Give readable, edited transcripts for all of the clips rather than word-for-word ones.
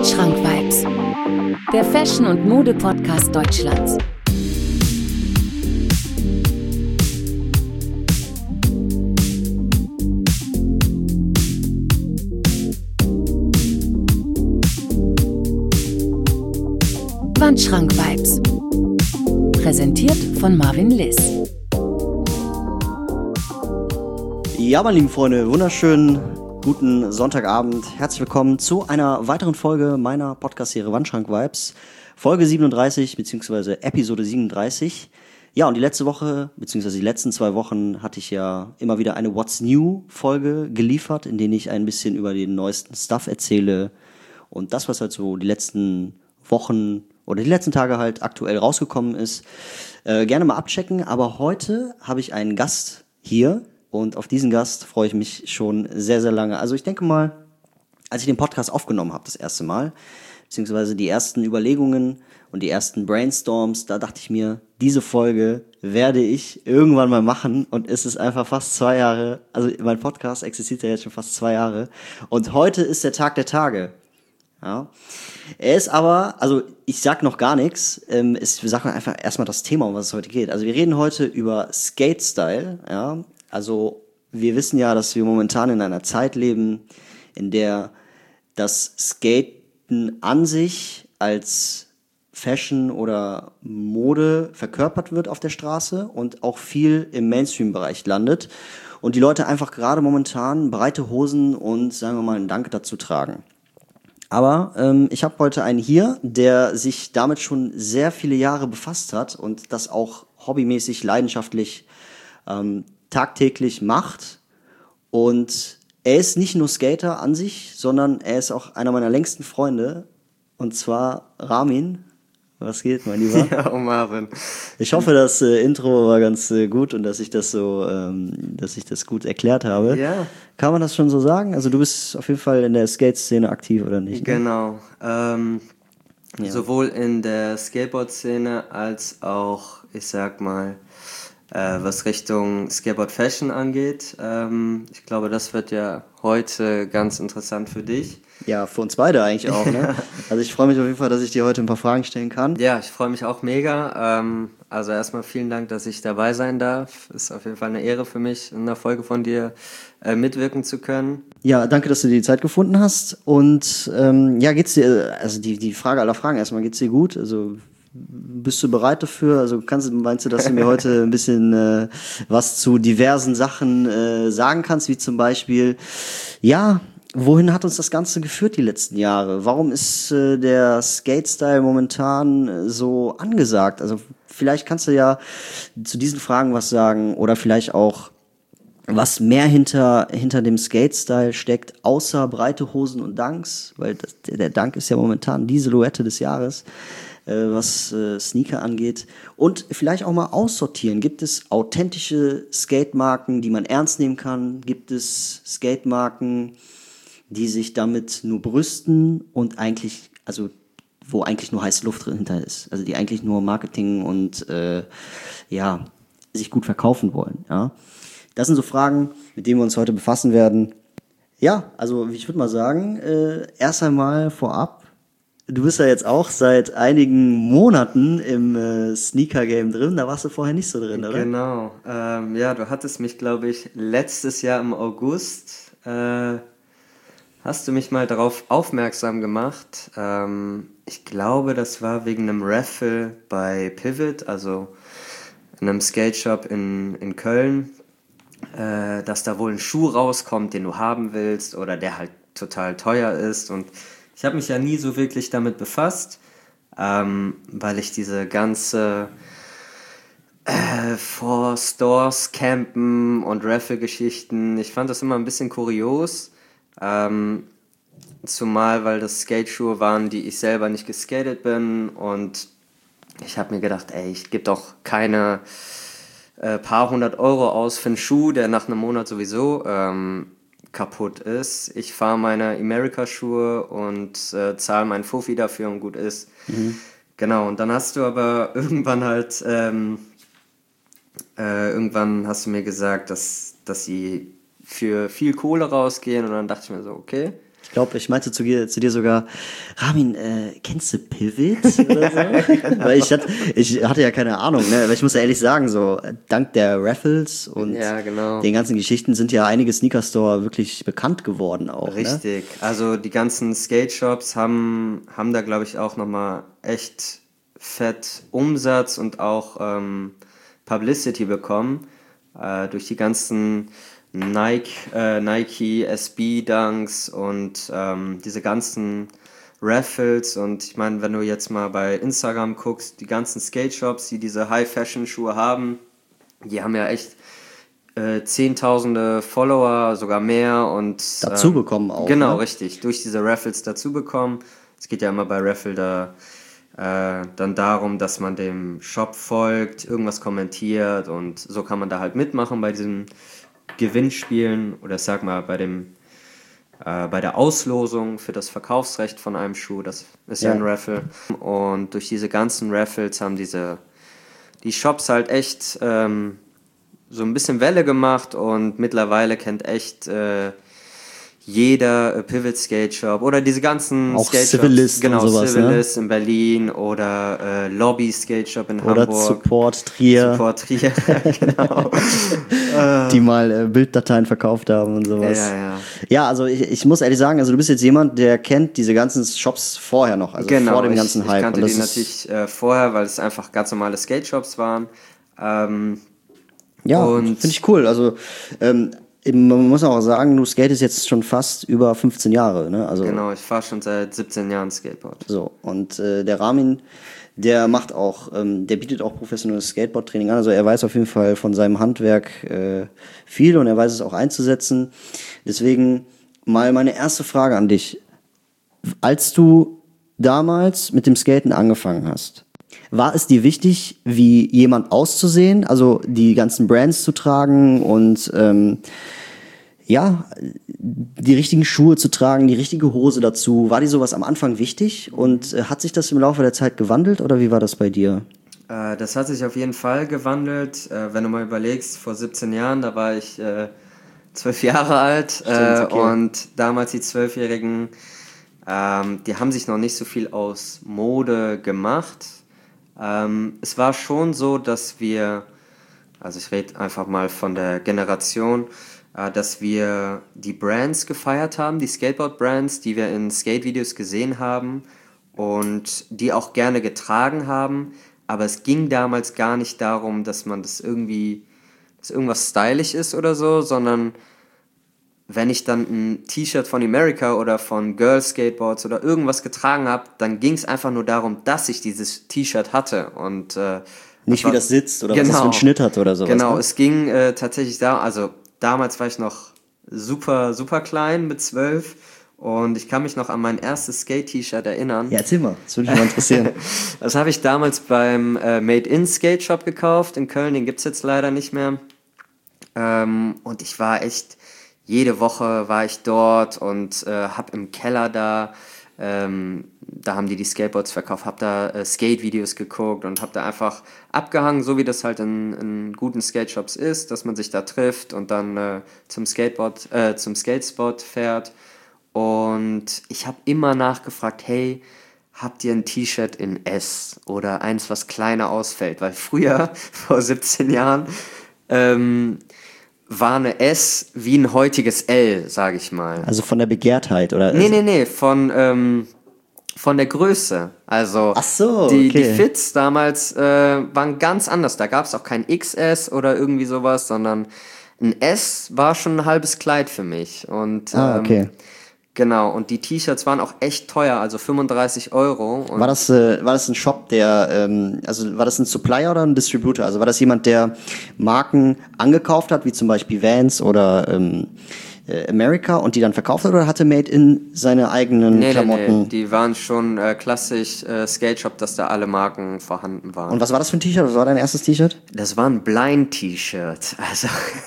Wandschrank-Vibes, der Fashion- und Mode-Podcast Deutschlands. Wandschrank-Vibes, präsentiert von Marvin Liss. Ja, meine lieben Freunde, wunderschönen guten Sonntagabend. Herzlich willkommen zu einer weiteren Folge meiner Podcast-Serie Wandschrank-Vibes. Folge 37, beziehungsweise Episode 37. Ja, und die letzte Woche, beziehungsweise die letzten 2 Wochen hatte ich ja immer wieder eine What's New-Folge geliefert, in denen ich ein bisschen über den neuesten Stuff erzähle und das, was halt so die letzten Wochen oder die letzten Tage halt aktuell rausgekommen ist, gerne mal abchecken. Aber heute habe ich einen Gast hier. Und auf diesen Gast freue ich mich schon sehr, sehr lange. Also ich denke mal, als ich den Podcast aufgenommen habe das erste Mal, beziehungsweise die ersten Überlegungen und die ersten Brainstorms, da dachte ich mir, diese Folge werde ich irgendwann mal machen. Und es ist einfach fast 2 Jahre, also mein Podcast existiert ja jetzt schon fast 2 Jahre. Und heute ist der Tag der Tage. Ja. Er ist aber, also ich sag noch gar nichts, wir sagen einfach erstmal das Thema, um was es heute geht. Also wir reden heute über Skate-Style, ja. Also wir wissen ja, dass wir momentan in einer Zeit leben, in der das Skaten an sich als Fashion oder Mode verkörpert wird auf der Straße und auch viel im Mainstream-Bereich landet. Und die Leute einfach gerade momentan breite Hosen und, sagen wir mal, einen Dank dazu tragen. Aber ich habe heute einen hier, der sich damit schon sehr viele Jahre befasst hat und das auch hobbymäßig, leidenschaftlich tagtäglich macht. Und er ist nicht nur Skater an sich, sondern er ist auch einer meiner längsten Freunde. Und zwar Ramin. Was geht, mein Lieber? Ja, Marvin. Ich hoffe, das Intro war ganz gut und dass ich das gut erklärt habe. Ja. Kann man das schon so sagen? Also du bist auf jeden Fall in der Skate-Szene aktiv, oder nicht? Ne? Genau. Sowohl in der Skateboard-Szene als auch, ich sag mal, was Richtung Skateboard-Fashion angeht. Ich glaube, das wird ja heute ganz interessant für dich. Ja, für uns beide eigentlich auch, ne? Also ich freue mich auf jeden Fall, dass ich dir heute ein paar Fragen stellen kann. Ja, ich freue mich auch mega. Also erstmal vielen Dank, dass ich dabei sein darf. Ist auf jeden Fall eine Ehre für mich, in einer Folge von dir mitwirken zu können. Ja, danke, dass du dir die Zeit gefunden hast. Und ja, geht's dir, also die Frage aller Fragen erstmal, geht's dir gut? Also bist du bereit dafür? Also meinst du, dass du mir heute ein bisschen was zu diversen Sachen sagen kannst, wie zum Beispiel, ja, wohin hat uns das Ganze geführt die letzten Jahre? Warum ist der Skate-Style momentan so angesagt? Also vielleicht kannst du ja zu diesen Fragen was sagen oder vielleicht auch, was mehr hinter dem Skate-Style steckt, außer breite Hosen und Dunks, weil der Dunk ist ja momentan die Silhouette des Jahres, was Sneaker angeht. Und vielleicht auch mal aussortieren. Gibt es authentische Skate-Marken, die man ernst nehmen kann? Gibt es Skate-Marken, die sich damit nur brüsten und eigentlich, also wo eigentlich nur heiße Luft drin hinter ist? Also die eigentlich nur Marketing und ja, sich gut verkaufen wollen, ja. Das sind so Fragen, mit denen wir uns heute befassen werden. Ja, also ich würde mal sagen, erst einmal vorab, du bist ja jetzt auch seit einigen Monaten im Sneaker-Game drin, da warst du vorher nicht so drin, oder? Genau. Ja, du hattest mich, glaube ich, letztes Jahr im August, hast du mich mal darauf aufmerksam gemacht. Ich glaube, das war wegen einem Raffle bei Pivot, also in einem Skate-Shop in Köln, dass da wohl ein Schuh rauskommt, den du haben willst oder der halt total teuer ist. Und ich habe mich ja nie so wirklich damit befasst, weil ich diese ganze vor Stores campen und Raffle-Geschichten, ich fand das immer ein bisschen kurios. Zumal, weil das Skateschuhe waren, die ich selber nicht geskatet bin. Und ich habe mir gedacht, ey, ich gebe doch keine paar 100 Euro aus für einen Schuh, der nach einem Monat sowieso kaputt ist. Ich fahre meine America-Schuhe und zahle meinen Fuffi dafür und gut ist. Mhm. Genau, und dann hast du aber irgendwann halt, irgendwann hast du mir gesagt, dass sie für viel Kohle rausgehen und dann dachte ich mir so, okay. Ich glaube, ich meinte zu dir sogar, Ramin, kennst du Pivot oder so? Weil ich hatte ja keine Ahnung, ne? Aber ich muss ja ehrlich sagen, so dank der Raffles und den ganzen Geschichten sind ja einige Sneaker-Store wirklich bekannt geworden auch. Richtig. Ne? Also die ganzen Skate-Shops haben da, glaube ich, auch nochmal echt fett Umsatz und auch Publicity bekommen durch die ganzen Nike SB Dunks und diese ganzen Raffles. Und ich meine, wenn du jetzt mal bei Instagram guckst, die ganzen Skate-Shops, die diese High-Fashion-Schuhe haben, die haben ja echt Zehntausende Follower, sogar mehr. Und dazu bekommen auch. Genau, ne? Richtig. Durch diese Raffles dazu bekommen. Es geht ja immer bei Raffle dann darum, dass man dem Shop folgt, irgendwas kommentiert und so kann man da halt mitmachen bei diesen Gewinnspielen oder ich sag mal bei der Auslosung für das Verkaufsrecht von einem Schuh, das ist ja ein Raffle. Und durch diese ganzen Raffles haben die Shops halt echt so ein bisschen Welle gemacht und mittlerweile kennt echt jeder Pivot Skate Shop oder diese ganzen auch Skate Shops. Civilist Genau, und sowas, Civilist in Berlin oder Lobby Skate Shop in oder Hamburg. Support Trier. Support Trier, genau. Die mal Bilddateien verkauft haben und sowas. Ja, also ich muss ehrlich sagen, also du bist jetzt jemand, der kennt diese ganzen Shops vorher noch, also vor dem ganzen Hype. Ich kannte und die natürlich vorher, weil es einfach ganz normale Skate Shops waren. Ja, finde ich cool. Also man muss auch sagen, du skatest jetzt schon fast über 15 Jahre, ne? Also, genau, ich fahre schon seit 17 Jahren Skateboard. So, und der Ramin, der macht auch, der bietet auch professionelles Skateboard-Training an. Also er weiß auf jeden Fall von seinem Handwerk viel und er weiß es auch einzusetzen. Deswegen mal meine erste Frage an dich. Als du damals mit dem Skaten angefangen hast, war es dir wichtig, wie jemand auszusehen, also die ganzen Brands zu tragen und die richtigen Schuhe zu tragen, die richtige Hose dazu? War dir sowas am Anfang wichtig und hat sich das im Laufe der Zeit gewandelt oder wie war das bei dir? Das hat sich auf jeden Fall gewandelt. Wenn du mal überlegst, vor 17 Jahren, da war ich 12 Jahre alt. Stimmt, okay. Und damals die 12-Jährigen, die haben sich noch nicht so viel aus Mode gemacht. Es war schon so, dass also ich rede einfach mal von der Generation, dass wir die Brands gefeiert haben, die Skateboard-Brands, die wir in Skate-Videos gesehen haben und die auch gerne getragen haben. Aber es ging damals gar nicht darum, dass irgendwas stylisch ist oder so, sondern wenn ich dann ein T-Shirt von America oder von Girl Skateboards oder irgendwas getragen habe, dann ging es einfach nur darum, dass ich dieses T-Shirt hatte. Und nicht wie das sitzt oder was es für einen Schnitt hat oder sowas. Genau, ne? Es ging tatsächlich darum, also damals war ich noch super, super klein mit 12 und ich kann mich noch an mein erstes Skate-T-Shirt erinnern. Ja, erzähl mal, das würde mich mal interessieren. Das habe ich damals beim Made-in Skate Shop gekauft in Köln, den gibt es jetzt leider nicht mehr. Und ich war echt... Jede Woche war ich dort und habe im Keller da haben die Skateboards verkauft, habe da Skate-Videos geguckt und habe da einfach abgehangen, so wie das halt in guten Skate-Shops ist, dass man sich da trifft und dann zum Skatespot fährt. Und ich habe immer nachgefragt, hey, habt ihr ein T-Shirt in S oder eins, was kleiner ausfällt? Weil früher, vor 17 Jahren, war eine S wie ein heutiges L, sage ich mal. Also von der Begehrtheit, oder? Nee, von der Größe. Also ach so, die okay. Fits damals waren ganz anders. Da gab es auch kein XS oder irgendwie sowas, sondern ein S war schon ein halbes Kleid für mich. Und okay. Genau, und die T-Shirts waren auch echt teuer, also 35 Euro. Und war das ein Shop, also war das ein Supplier oder ein Distributor? Also war das jemand, der Marken angekauft hat, wie zum Beispiel Vans oder America und die dann verkauft hat, oder hatte Made in seine eigenen Klamotten? Nee, die waren schon klassisch Skate Shop, dass da alle Marken vorhanden waren. Und was war das für ein T-Shirt? Was war dein erstes T-Shirt? Das war ein Blind-T-Shirt, also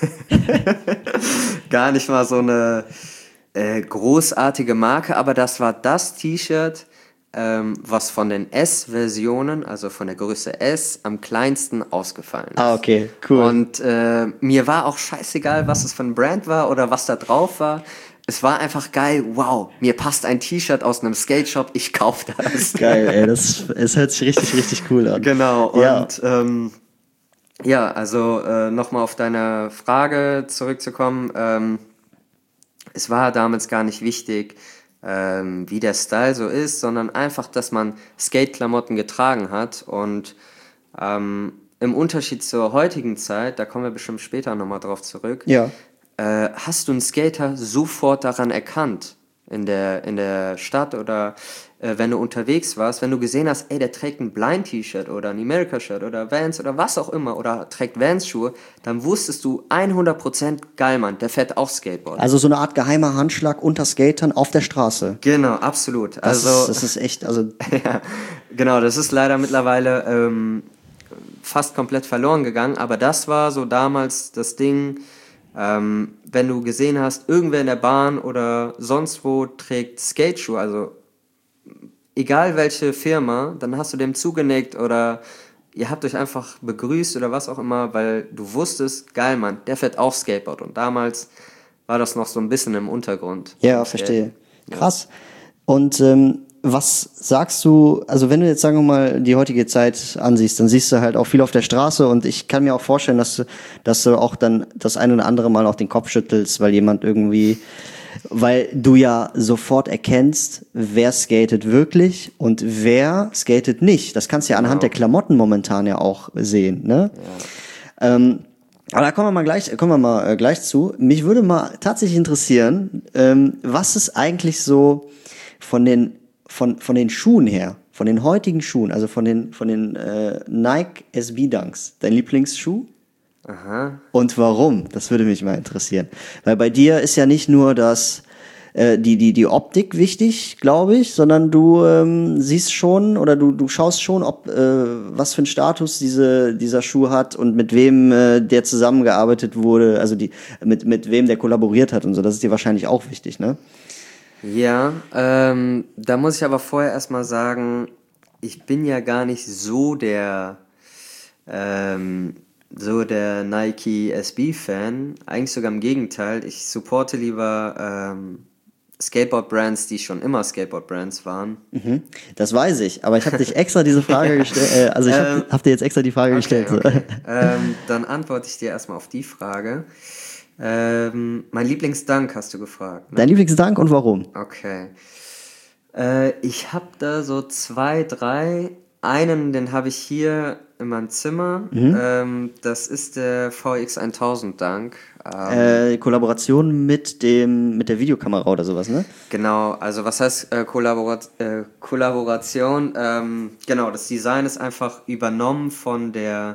gar nicht mal so eine großartige Marke, aber das war das T-Shirt, was von den S-Versionen, also von der Größe S, am kleinsten ausgefallen ist. Ah, okay, cool. Und mir war auch scheißegal, was es für ein Brand war oder was da drauf war. es war einfach geil, wow, mir passt ein T-Shirt aus einem Skate-Shop, ich kauf das. Geil, ey, es hört sich richtig, richtig cool an. Genau, Ja. und ja, also nochmal auf deine Frage zurückzukommen, es war damals gar nicht wichtig, wie der Style so ist, sondern einfach, dass man Skate-Klamotten getragen hat und im Unterschied zur heutigen Zeit, da kommen wir bestimmt später nochmal drauf zurück, Ja. hast du einen Skater sofort daran erkannt in der Stadt oder wenn du unterwegs warst, wenn du gesehen hast, ey, der trägt ein Blind-T-Shirt oder ein America-Shirt oder Vans oder was auch immer oder trägt Vans-Schuhe, dann wusstest du 100% geil, Mann, der fährt auch Skateboard. Also so eine Art geheimer Handschlag unter Skatern auf der Straße. Genau, absolut. Das ist echt, also Ja, genau, das ist leider mittlerweile fast komplett verloren gegangen, aber das war so damals das Ding, wenn du gesehen hast, irgendwer in der Bahn oder sonst wo trägt Skateschuhe, also egal welche Firma, dann hast du dem zugenickt oder ihr habt euch einfach begrüßt oder was auch immer, weil du wusstest, geil, Mann, der fährt auch Skateboard und damals war das noch so ein bisschen im Untergrund. ja, Im verstehe. Skate. Krass. Und was sagst du, also wenn du jetzt, sagen wir mal, die heutige Zeit ansiehst, dann siehst du halt auch viel auf der Straße und ich kann mir auch vorstellen, dass du auch dann das eine oder andere Mal auch den Kopf schüttelst, weil du ja sofort erkennst, wer skatet wirklich und wer skatet nicht. Das kannst du ja anhand der Klamotten momentan ja auch sehen, ne? Ja. Aber da kommen wir mal gleich zu. Mich würde mal tatsächlich interessieren, was ist eigentlich so von den Schuhen her, von den heutigen Schuhen, also von den Nike SB Dunks, dein Lieblingsschuh? Aha. Und warum? Das würde mich mal interessieren. Weil bei dir ist ja nicht nur die Optik wichtig, glaube ich, sondern du siehst schon oder du schaust schon, ob was für einen Status dieser Schuh hat und mit wem der zusammengearbeitet wurde, also mit wem der kollaboriert hat und so. Das ist dir wahrscheinlich auch wichtig, ne? Ja, da muss ich aber vorher erstmal sagen, ich bin ja gar nicht so der Nike SB-Fan. Eigentlich sogar im Gegenteil. Ich supporte lieber Skateboard-Brands, die schon immer Skateboard-Brands waren. Mhm. Das weiß ich, aber ich habe dich extra diese Frage gestellt, also ich hab dir jetzt extra die Frage gestellt. So. Okay. Dann antworte ich dir erstmal auf die Frage. Mein Lieblingsdunk hast du gefragt, ne? Dein Lieblingsdank und warum? Okay. Ich habe da so 2, 3. Einen, den habe ich hier in meinem Zimmer. Das ist der VX1000 Dunk. Kollaboration mit der Videokamera oder sowas, ne? Genau, also was heißt Kollaboration? Genau, das Design ist einfach übernommen von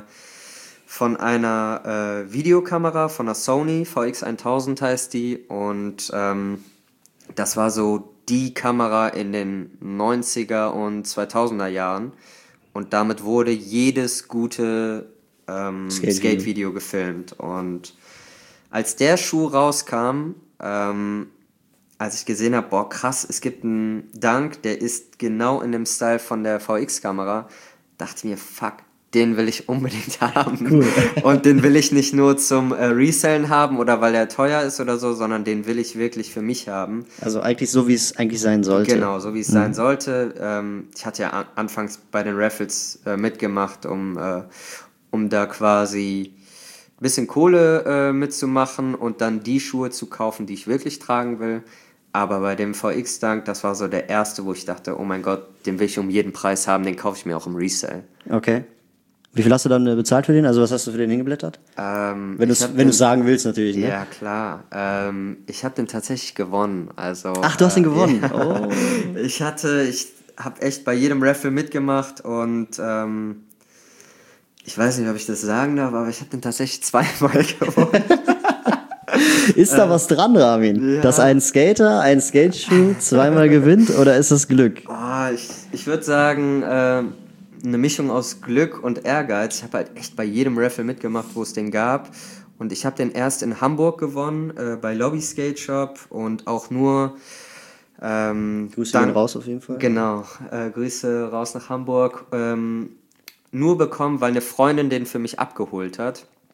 einer Videokamera, von der Sony, VX1000 heißt die, und das war so die Kamera in den 90er und 2000er Jahren und damit wurde jedes gute Skate-Video gefilmt und als der Schuh rauskam, als ich gesehen habe, boah krass, es gibt einen Dunk, der ist genau in dem Style von der VX-Kamera, dachte ich mir, fuck, den will ich unbedingt haben. Cool. Und den will ich nicht nur zum Resellen haben oder weil er teuer ist oder so, sondern den will ich wirklich für mich haben. Also eigentlich so, wie es eigentlich sein sollte. Genau, so wie es sein sollte. Ich hatte ja anfangs bei den Raffles mitgemacht, um da quasi ein bisschen Kohle mitzumachen und dann die Schuhe zu kaufen, die ich wirklich tragen will. Aber bei dem VX-Dunk, das war so der erste, wo ich dachte, oh mein Gott, den will ich um jeden Preis haben, den kaufe ich mir auch im Resell. Okay. Wie viel hast du dann bezahlt für den? Also was hast du für den hingeblättert? Wenn du sagen willst natürlich, ne? Ja, klar. Ich habe den tatsächlich gewonnen. Also, Ach, du hast ihn gewonnen? Ja. Oh. Ich habe echt bei jedem Raffle mitgemacht und ich weiß nicht, ob ich das sagen darf, aber ich habe den tatsächlich zweimal gewonnen. Ist da was dran, Ramin? Ja. Dass ein Skater einen Skateschuh zweimal gewinnt oder ist das Glück? Oh, ich würde sagen, eine Mischung aus Glück und Ehrgeiz. Ich habe halt echt bei jedem Raffle mitgemacht, wo es den gab. Und ich habe den erst in Hamburg gewonnen, bei Lobby Skate Shop und auch nur... Grüße gehen raus auf jeden Fall. Genau, Grüße raus nach Hamburg. Nur bekommen, weil eine Freundin den für mich abgeholt hat.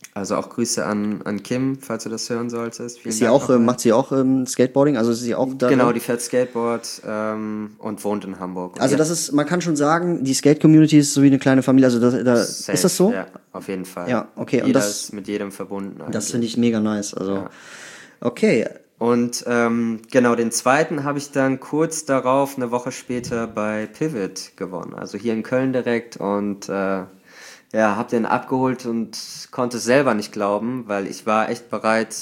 Also auch Grüße an Kim, falls du das hören solltest. Vielen Ist sie Dank auch, nochmal. macht sie auch Skateboarding? Also ist sie auch da? Genau, drin? die fährt Skateboard und wohnt in Hamburg. Und Also die das hat ist, man kann schon sagen, die Skate-Community ist so wie eine kleine Familie. Also safe, ist das so? Ja, auf jeden Fall. Ja, okay. Und Jeder das, ist mit jedem verbunden das eigentlich. finde ich mega nice. Also, Ja. okay. Und genau, den zweiten habe ich dann kurz darauf, eine Woche später, bei Pivot gewonnen. Also hier in Köln direkt. Und ja, habe den abgeholt und konnte es selber nicht glauben, weil ich war echt bereit,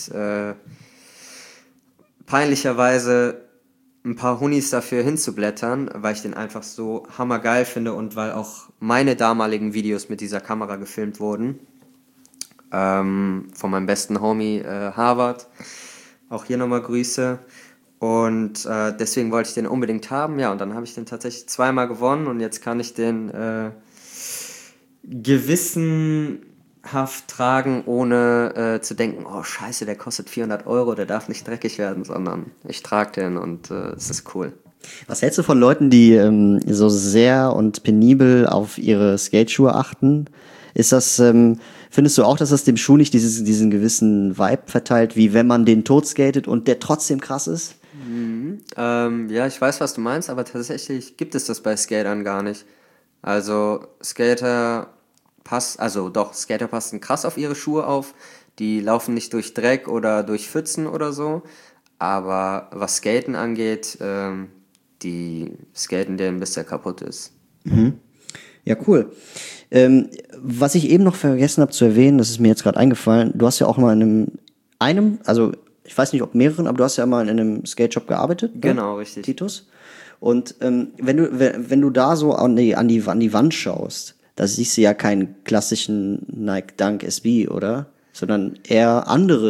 peinlicherweise ein paar Hunis dafür hinzublättern, weil ich den einfach so hammergeil finde und weil auch meine damaligen Videos mit dieser Kamera gefilmt wurden. Von meinem besten Homie Harvard. Auch hier nochmal Grüße. Und deswegen wollte ich den unbedingt haben. Ja, und dann habe ich den tatsächlich zweimal gewonnen und jetzt kann ich den gewissenhaft tragen, ohne zu denken, oh scheiße, der kostet 400 Euro, der darf nicht dreckig werden, sondern ich trage den und es ist cool. Was hältst du von Leuten, die so sehr und penibel auf ihre Skateschuhe achten? Ist das, findest du auch, dass das dem Schuh nicht diesen gewissen Vibe verteilt, wie wenn man den tot skatet und der trotzdem krass ist? Ja, ich weiß, was du meinst, aber tatsächlich gibt es das bei Skatern gar nicht. Also Skater passen krass auf ihre Schuhe auf. Die laufen nicht durch Dreck oder durch Pfützen oder so. Aber was Skaten angeht, die skaten den, bis der kaputt ist. Ja, cool. Was ich eben noch vergessen habe zu erwähnen, das ist mir jetzt gerade eingefallen, du hast ja auch mal in also ich weiß nicht, ob mehreren, aber du hast ja mal in einem Skate-Shop gearbeitet, ne? Genau, richtig. Titus. Und wenn du da so an die Wand schaust, da siehst du ja keinen klassischen Nike Dunk SB, oder? Sondern eher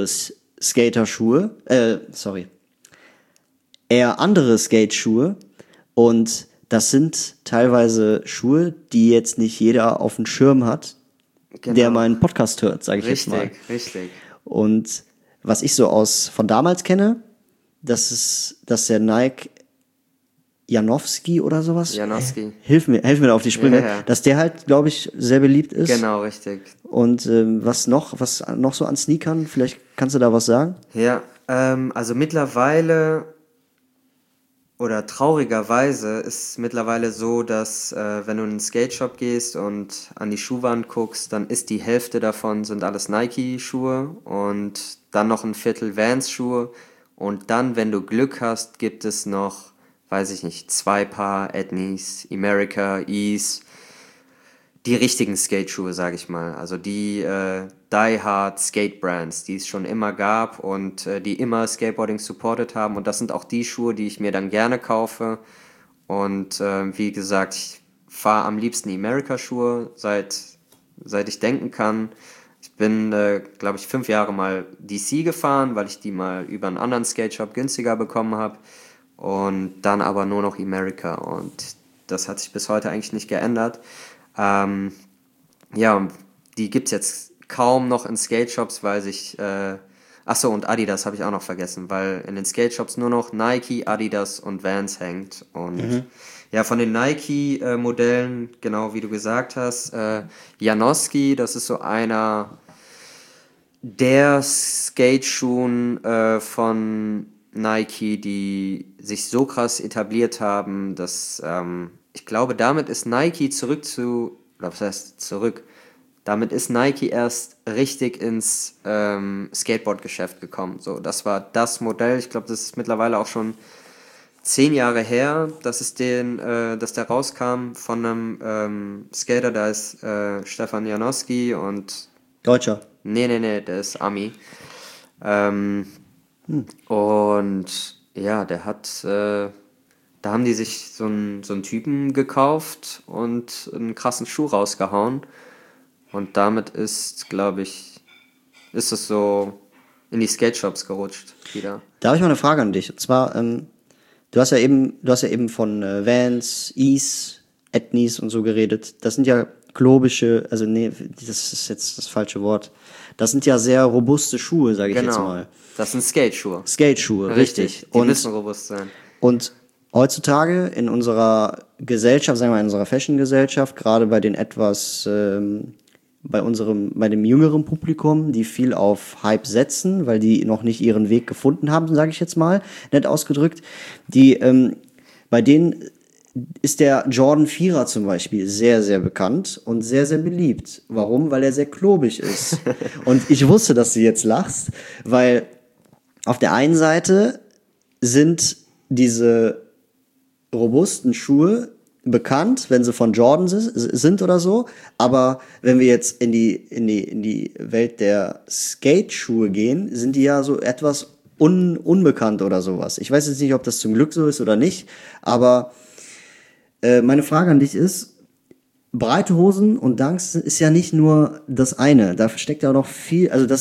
eher andere Skateschuhe. Und das sind teilweise Schuhe, die jetzt nicht jeder auf dem Schirm hat, Genau. der meinen Podcast hört, sage ich jetzt mal. Richtig. Und was ich so von damals kenne, dass der Nike Janowski oder sowas. Janowski. Hilf mir da auf die Sprünge. Ja. Dass der halt, glaube ich, sehr beliebt ist. Genau, richtig. Und was noch so an Sneakern? Vielleicht kannst du da was sagen? Ja, also mittlerweile oder traurigerweise ist es mittlerweile so, dass wenn du in einen Skate-Shop gehst und an die Schuhwand guckst, dann ist die Hälfte davon sind alles Nike-Schuhe und dann noch ein Viertel Vans-Schuhe und dann, wenn du Glück hast, gibt es noch, weiß ich nicht, 2 Paar Etnies, America, Ease, die richtigen Skate-Schuhe, sage ich mal. Also die die-hard Skate-Brands, die es schon immer gab und die immer Skateboarding supported haben. Und das sind auch die Schuhe, die ich mir dann gerne kaufe. Und wie gesagt, ich fahre am liebsten America-Schuhe, seit ich denken kann. Ich bin, glaube ich, 5 Jahre mal DC gefahren, weil ich die mal über einen anderen Skate-Shop günstiger bekommen habe. Und dann aber nur noch America. Und das hat sich bis heute eigentlich nicht geändert. Ja, und die gibt's jetzt kaum noch in Skate-Shops, weil sich, und Adidas habe ich auch noch vergessen, weil in den Skate-Shops nur noch Nike, Adidas und Vans hängt. Und ja, von den Nike-Modellen, genau wie du gesagt hast, Janowski, das ist so einer der Skate-Schuhen von Nike, die sich so krass etabliert haben, dass ich glaube, damit ist Nike damit ist Nike erst richtig ins Skateboard-Geschäft gekommen. So, das war das Modell. Ich glaube, das ist mittlerweile auch schon 10 Jahre her, dass der rauskam von einem Skater, da ist Stefan Janowski und Deutscher. Nee, der ist Ami. Und ja, da haben die sich so einen Typen gekauft und einen krassen Schuh rausgehauen. Und damit ist es so in die Skate-Shops gerutscht wieder. Da habe ich mal eine Frage an dich. Und zwar, du hast ja eben von Vans, Ease, Etnies und so geredet. Das sind ja klobische, also nee, das ist jetzt das falsche Wort. Das sind ja sehr robuste Schuhe, sage ich jetzt mal. Das sind Skate-Schuhe. Skate-Schuhe, richtig. Die müssen robust sein. Und heutzutage in unserer Gesellschaft, sagen wir mal in unserer Fashion-Gesellschaft, gerade bei den etwas bei dem jüngeren Publikum, die viel auf Hype setzen, weil die noch nicht ihren Weg gefunden haben, sage ich jetzt mal, nett ausgedrückt. Bei denen ist der Jordan 4er zum Beispiel sehr, sehr bekannt und sehr, sehr beliebt. Warum? Weil er sehr klobig ist. Und ich wusste, dass du jetzt lachst, weil auf der einen Seite sind diese robusten Schuhe bekannt, wenn sie von Jordan sind oder so, aber wenn wir jetzt in die Welt der Skate-Schuhe gehen, sind die ja so etwas unbekannt oder sowas. Ich weiß jetzt nicht, ob das zum Glück so ist oder nicht, aber meine Frage an dich ist, breite Hosen und Dunks ist ja nicht nur das eine, da steckt ja auch noch viel, also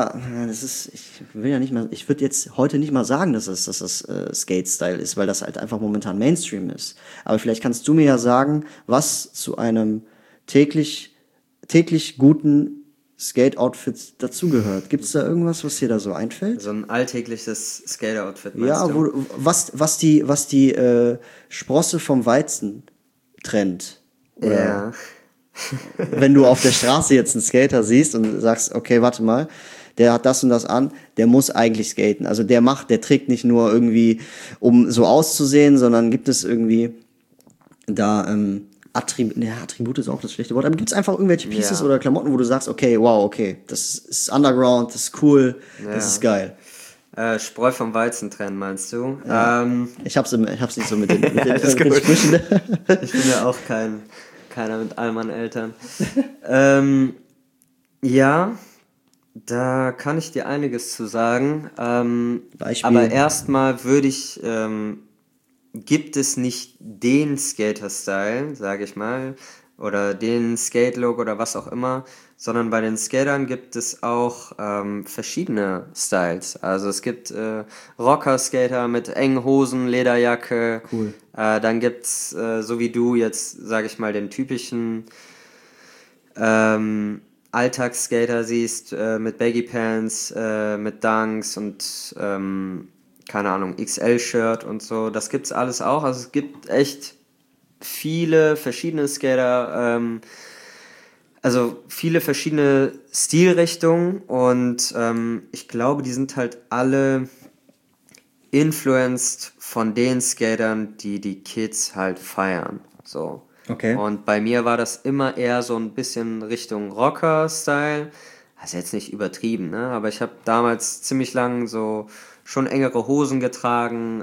ich würde jetzt heute nicht mal sagen, dass das Skate-Style ist, weil das halt einfach momentan Mainstream ist. Aber vielleicht kannst du mir ja sagen, was zu einem täglich guten Skate-Outfit dazugehört. Gibt es da irgendwas, was dir da so einfällt? So ein alltägliches Skate-Outfit, meinst Ja, du? was die Sprosse vom Weizen trennt. Oder Ja. wenn du auf der Straße jetzt einen Skater siehst und sagst, okay, warte mal, der hat das und das an, der muss eigentlich skaten. Also der trägt nicht nur irgendwie, um so auszusehen, sondern gibt es irgendwie da Attribute ist auch das schlechte Wort, aber gibt es einfach irgendwelche Pieces oder Klamotten, wo du sagst, okay, wow, okay, das ist Underground, das ist cool, das ist geil. Spreu vom Weizen trennen, meinst du? Ja. Ich hab's nicht so mit den gut. Sprüchen. Ich bin ja auch keiner mit all meinen Eltern. Ja, da kann ich dir einiges zu sagen. Beispiel. Aber erstmal gibt es nicht den Skater-Style, sage ich mal, oder den Skate-Look oder was auch immer, sondern bei den Skatern gibt es auch verschiedene Styles. Also es gibt Rocker-Skater mit engen Hosen, Lederjacke. Cool. Dann gibt's so wie du jetzt, sage ich mal, den typischen Alltagsskater siehst, mit Baggy Pants, mit Dunks und keine Ahnung, XL-Shirt und so. Das gibt's alles auch. Also es gibt echt viele verschiedene Skater, also viele verschiedene Stilrichtungen und ich glaube, die sind halt alle influenced von den Skatern, die Kids halt feiern. So. Okay. Und bei mir war das immer eher so ein bisschen Richtung Rocker-Style. Also jetzt nicht übertrieben, ne? Aber ich habe damals ziemlich lang so schon engere Hosen getragen.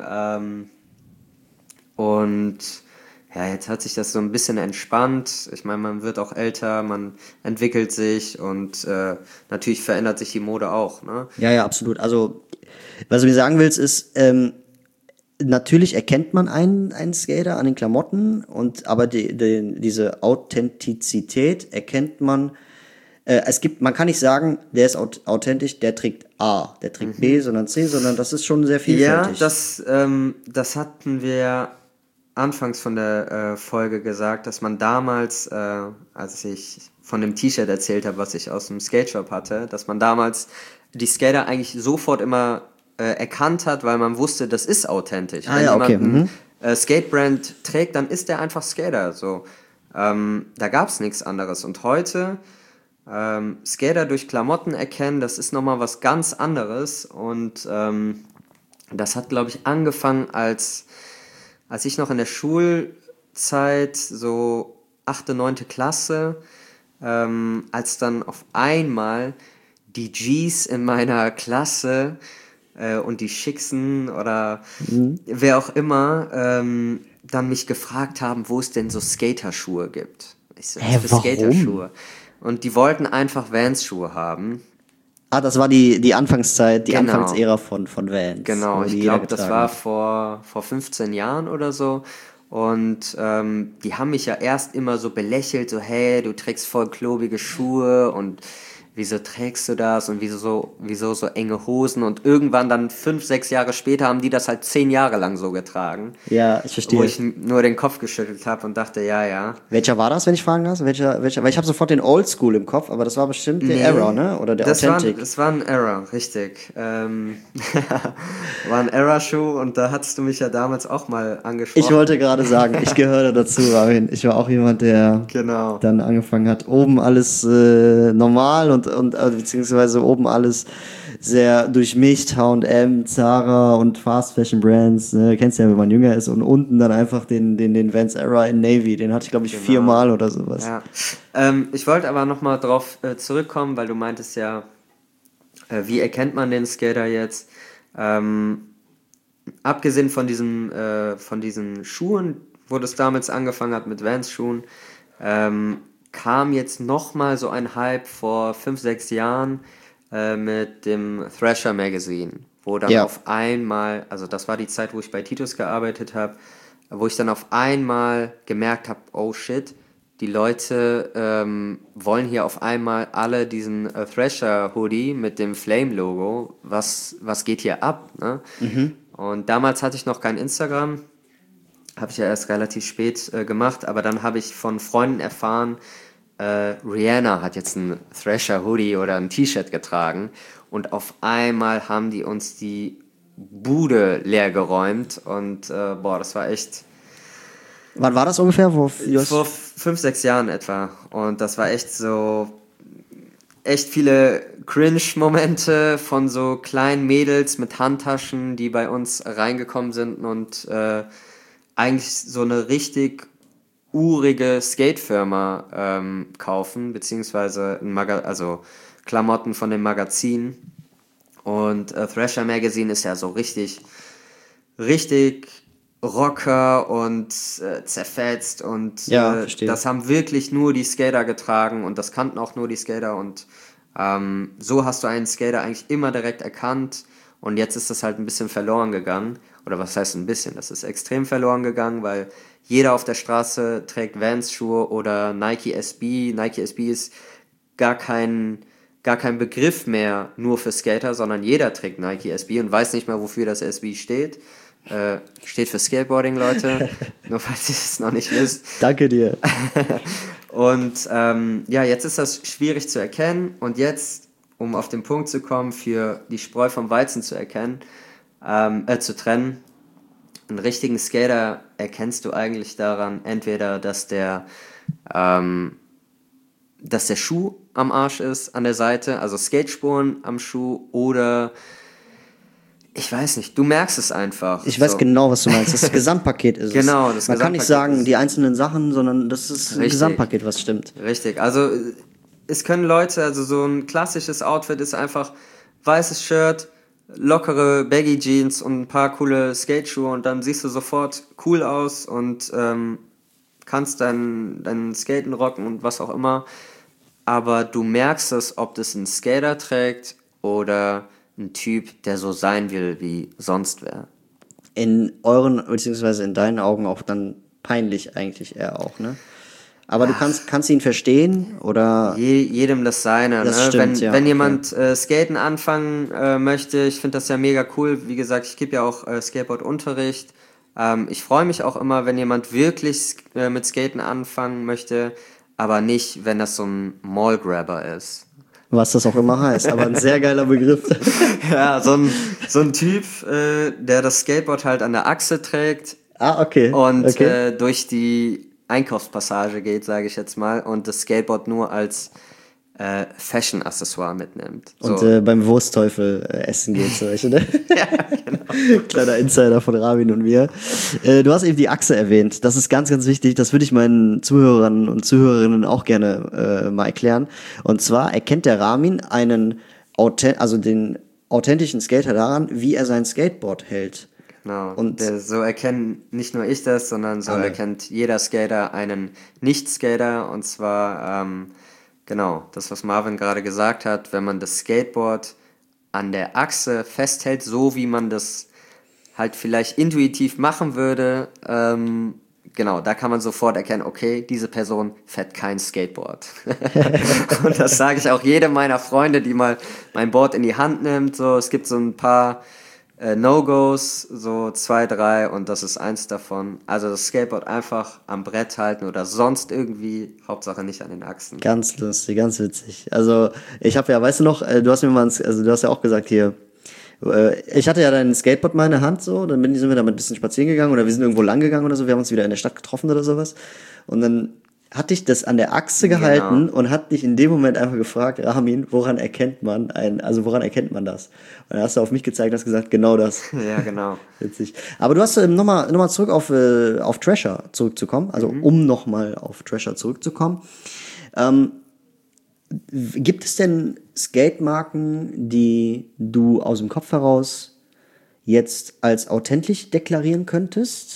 Und ja, jetzt hat sich das so ein bisschen entspannt. Ich meine, man wird auch älter, man entwickelt sich und natürlich verändert sich die Mode auch, ne? Ja, absolut. Also, was du mir sagen willst, ist, natürlich erkennt man einen Skater an den Klamotten, aber diese Authentizität erkennt man. Man kann nicht sagen, der ist authentisch, der trägt A, der trägt B, sondern C, sondern das ist schon sehr vielfältig. Ja, das hatten wir anfangs von der Folge gesagt, dass man damals, als ich von dem T-Shirt erzählt habe, was ich aus dem Skate-Shop hatte, dass man damals die Skater eigentlich sofort immer erkannt hat, weil man wusste, das ist authentisch. Wenn jemand einen Skate-Brand trägt, dann ist der einfach Skater. So. Da gab es nichts anderes. Und heute Skater durch Klamotten erkennen, das ist nochmal was ganz anderes. Und das hat, glaube ich, angefangen, als ich noch in der Schulzeit, so 8., 9. Klasse, als dann auf einmal die Gs in meiner Klasse und die Schicksen oder wer auch immer dann mich gefragt haben, wo es denn so Skaterschuhe gibt. Ich so, was für Skaterschuhe? Und die wollten einfach Vans-Schuhe haben. Ah, das war die Anfangszeit, die Anfangsära von Vans. Genau, ich glaube, das war vor 15 Jahren oder so. Und die haben mich ja erst immer so belächelt, so hey, du trägst voll klobige Schuhe und wieso trägst du das und wieso so enge Hosen und irgendwann dann 5, 6 Jahre später haben die das halt 10 Jahre lang so getragen. Ja, ich verstehe. Wo ich nur den Kopf geschüttelt habe und dachte, ja. Welcher war das, wenn ich fragen darf? Welcher? Weil ich habe sofort den Oldschool im Kopf, aber das war bestimmt der Era, ne? Oder der Authentic. Das war ein Era, richtig. War ein Era-Schuh und da hattest du mich ja damals auch mal angesprochen. Ich wollte gerade sagen, ich gehöre dazu, Armin. Ich war auch jemand, der dann angefangen hat, oben alles normal und beziehungsweise oben alles sehr durchmischt, H&M, Zara und Fast Fashion Brands, ne? Kennst du ja, wenn man jünger ist, und unten dann einfach den Vans Era in Navy, den hatte ich glaube ich 4-mal oder sowas. Ja. Ich wollte aber nochmal drauf zurückkommen, weil du meintest ja, wie erkennt man den Skater jetzt? Abgesehen von diesen Schuhen, wo das damals angefangen hat mit Vans-Schuhen, kam jetzt nochmal so ein Hype vor 5, 6 Jahren mit dem Thrasher Magazine, wo dann auf einmal, also das war die Zeit, wo ich bei Titus gearbeitet habe, wo ich dann auf einmal gemerkt habe, oh shit, die Leute wollen hier auf einmal alle diesen Thrasher Hoodie mit dem Flame-Logo. Was geht hier ab? Ne? Und damals hatte ich noch kein Instagram, habe ich ja erst relativ spät gemacht, aber dann habe ich von Freunden erfahren, Rihanna hat jetzt einen Thrasher Hoodie oder ein T-Shirt getragen und auf einmal haben die uns die Bude leer geräumt und das war echt... Wann war das ungefähr? Vor 5, 6 Jahren etwa. Und das war echt so... echt viele Cringe-Momente von so kleinen Mädels mit Handtaschen, die bei uns reingekommen sind und eigentlich so eine richtig urige Skate-Firma kaufen, beziehungsweise also Klamotten von dem Magazin. Und Thrasher Magazine ist ja so richtig Rocker und zerfetzt und das haben wirklich nur die Skater getragen und das kannten auch nur die Skater und so hast du einen Skater eigentlich immer direkt erkannt und jetzt ist das halt ein bisschen verloren gegangen. Oder was heißt ein bisschen? Das ist extrem verloren gegangen, weil jeder auf der Straße trägt Vans-Schuhe oder Nike SB. Nike SB ist gar kein Begriff mehr nur für Skater, sondern jeder trägt Nike SB und weiß nicht mehr, wofür das SB steht. Steht für Skateboarding, Leute. Nur falls ihr es noch nicht wisst. Danke dir. Und jetzt ist das schwierig zu erkennen. Und jetzt, um auf den Punkt zu kommen, für die Spreu vom Weizen zu erkennen, zu trennen, einen richtigen Skater erkennst du eigentlich daran, entweder, dass der Schuh am Arsch ist, an der Seite, also Skatespuren am Schuh oder ich weiß nicht, du merkst es einfach. Ich weiß genau, was du meinst. Das Gesamtpaket ist es. Genau, das Man kann nicht sagen, die einzelnen Sachen, sondern das ist ein Gesamtpaket, was stimmt. Richtig, also es können Leute, also so ein klassisches Outfit ist einfach weißes Shirt, lockere Baggy Jeans und ein paar coole Skateschuhe und dann siehst du sofort cool aus und kannst dein Skaten rocken und was auch immer. Aber du merkst es, ob das ein Skater trägt oder ein Typ, der so sein will wie sonst wer. In euren, beziehungsweise in deinen Augen auch dann peinlich eigentlich eher auch, ne? Aber du kannst ihn verstehen, oder? Jedem das Seine, das ne? Stimmt, wenn jemand Skaten anfangen möchte, ich finde das ja mega cool. Wie gesagt, ich gebe ja auch Skateboard-Unterricht. Ich freue mich auch immer, wenn jemand wirklich mit Skaten anfangen möchte, aber nicht, wenn das so ein Mall-Grabber ist. Was das auch immer heißt, aber ein sehr geiler Begriff. Ja, so ein Typ, der das Skateboard halt an der Achse trägt. Okay. Und durch die Einkaufspassage geht, sage ich jetzt mal, und das Skateboard nur als Fashion-Accessoire mitnimmt. So. Und beim Wurstteufel essen geht, solche, ne? Ja, genau. Kleiner Insider von Ramin und mir. Du hast eben die Achse erwähnt. Das ist ganz, ganz wichtig. Das würde ich meinen Zuhörern und Zuhörerinnen auch gerne mal erklären. Und zwar erkennt der Ramin den authentischen Skater daran, wie er sein Skateboard hält. Genau. Und so erkennen nicht nur ich das, sondern so erkennt jeder Skater einen Nicht-Skater. Und zwar genau, das, was Marvin gerade gesagt hat, wenn man das Skateboard an der Achse festhält, so wie man das halt vielleicht intuitiv machen würde, genau, da kann man sofort erkennen, okay, diese Person fährt kein Skateboard. Und das sage ich auch jedem meiner Freunde, die mal mein Board in die Hand nimmt. So, es gibt so ein paar No-Gos, so 2, 3 und das ist eins davon. Also das Skateboard einfach am Brett halten oder sonst irgendwie, Hauptsache nicht an den Achsen. Ganz lustig, ganz witzig. Also ich habe ja, weißt du noch, du hast ja auch gesagt hier, ich hatte ja dein Skateboard mal in der Hand so, dann sind wir damit ein bisschen spazieren gegangen oder wir sind irgendwo lang gegangen oder so, wir haben uns wieder in der Stadt getroffen oder sowas und dann hatte ich das an der Achse gehalten und hat dich in dem Moment einfach gefragt, Ramin, woran erkennt man das? Und dann hast du auf mich gezeigt und hast gesagt, genau das. Ja, genau. Witzig. Aber du hast nochmal zurück auf Thrasher zurückzukommen, also um nochmal auf Thrasher zurückzukommen. Gibt es denn Skatemarken, die du aus dem Kopf heraus jetzt als authentisch deklarieren könntest?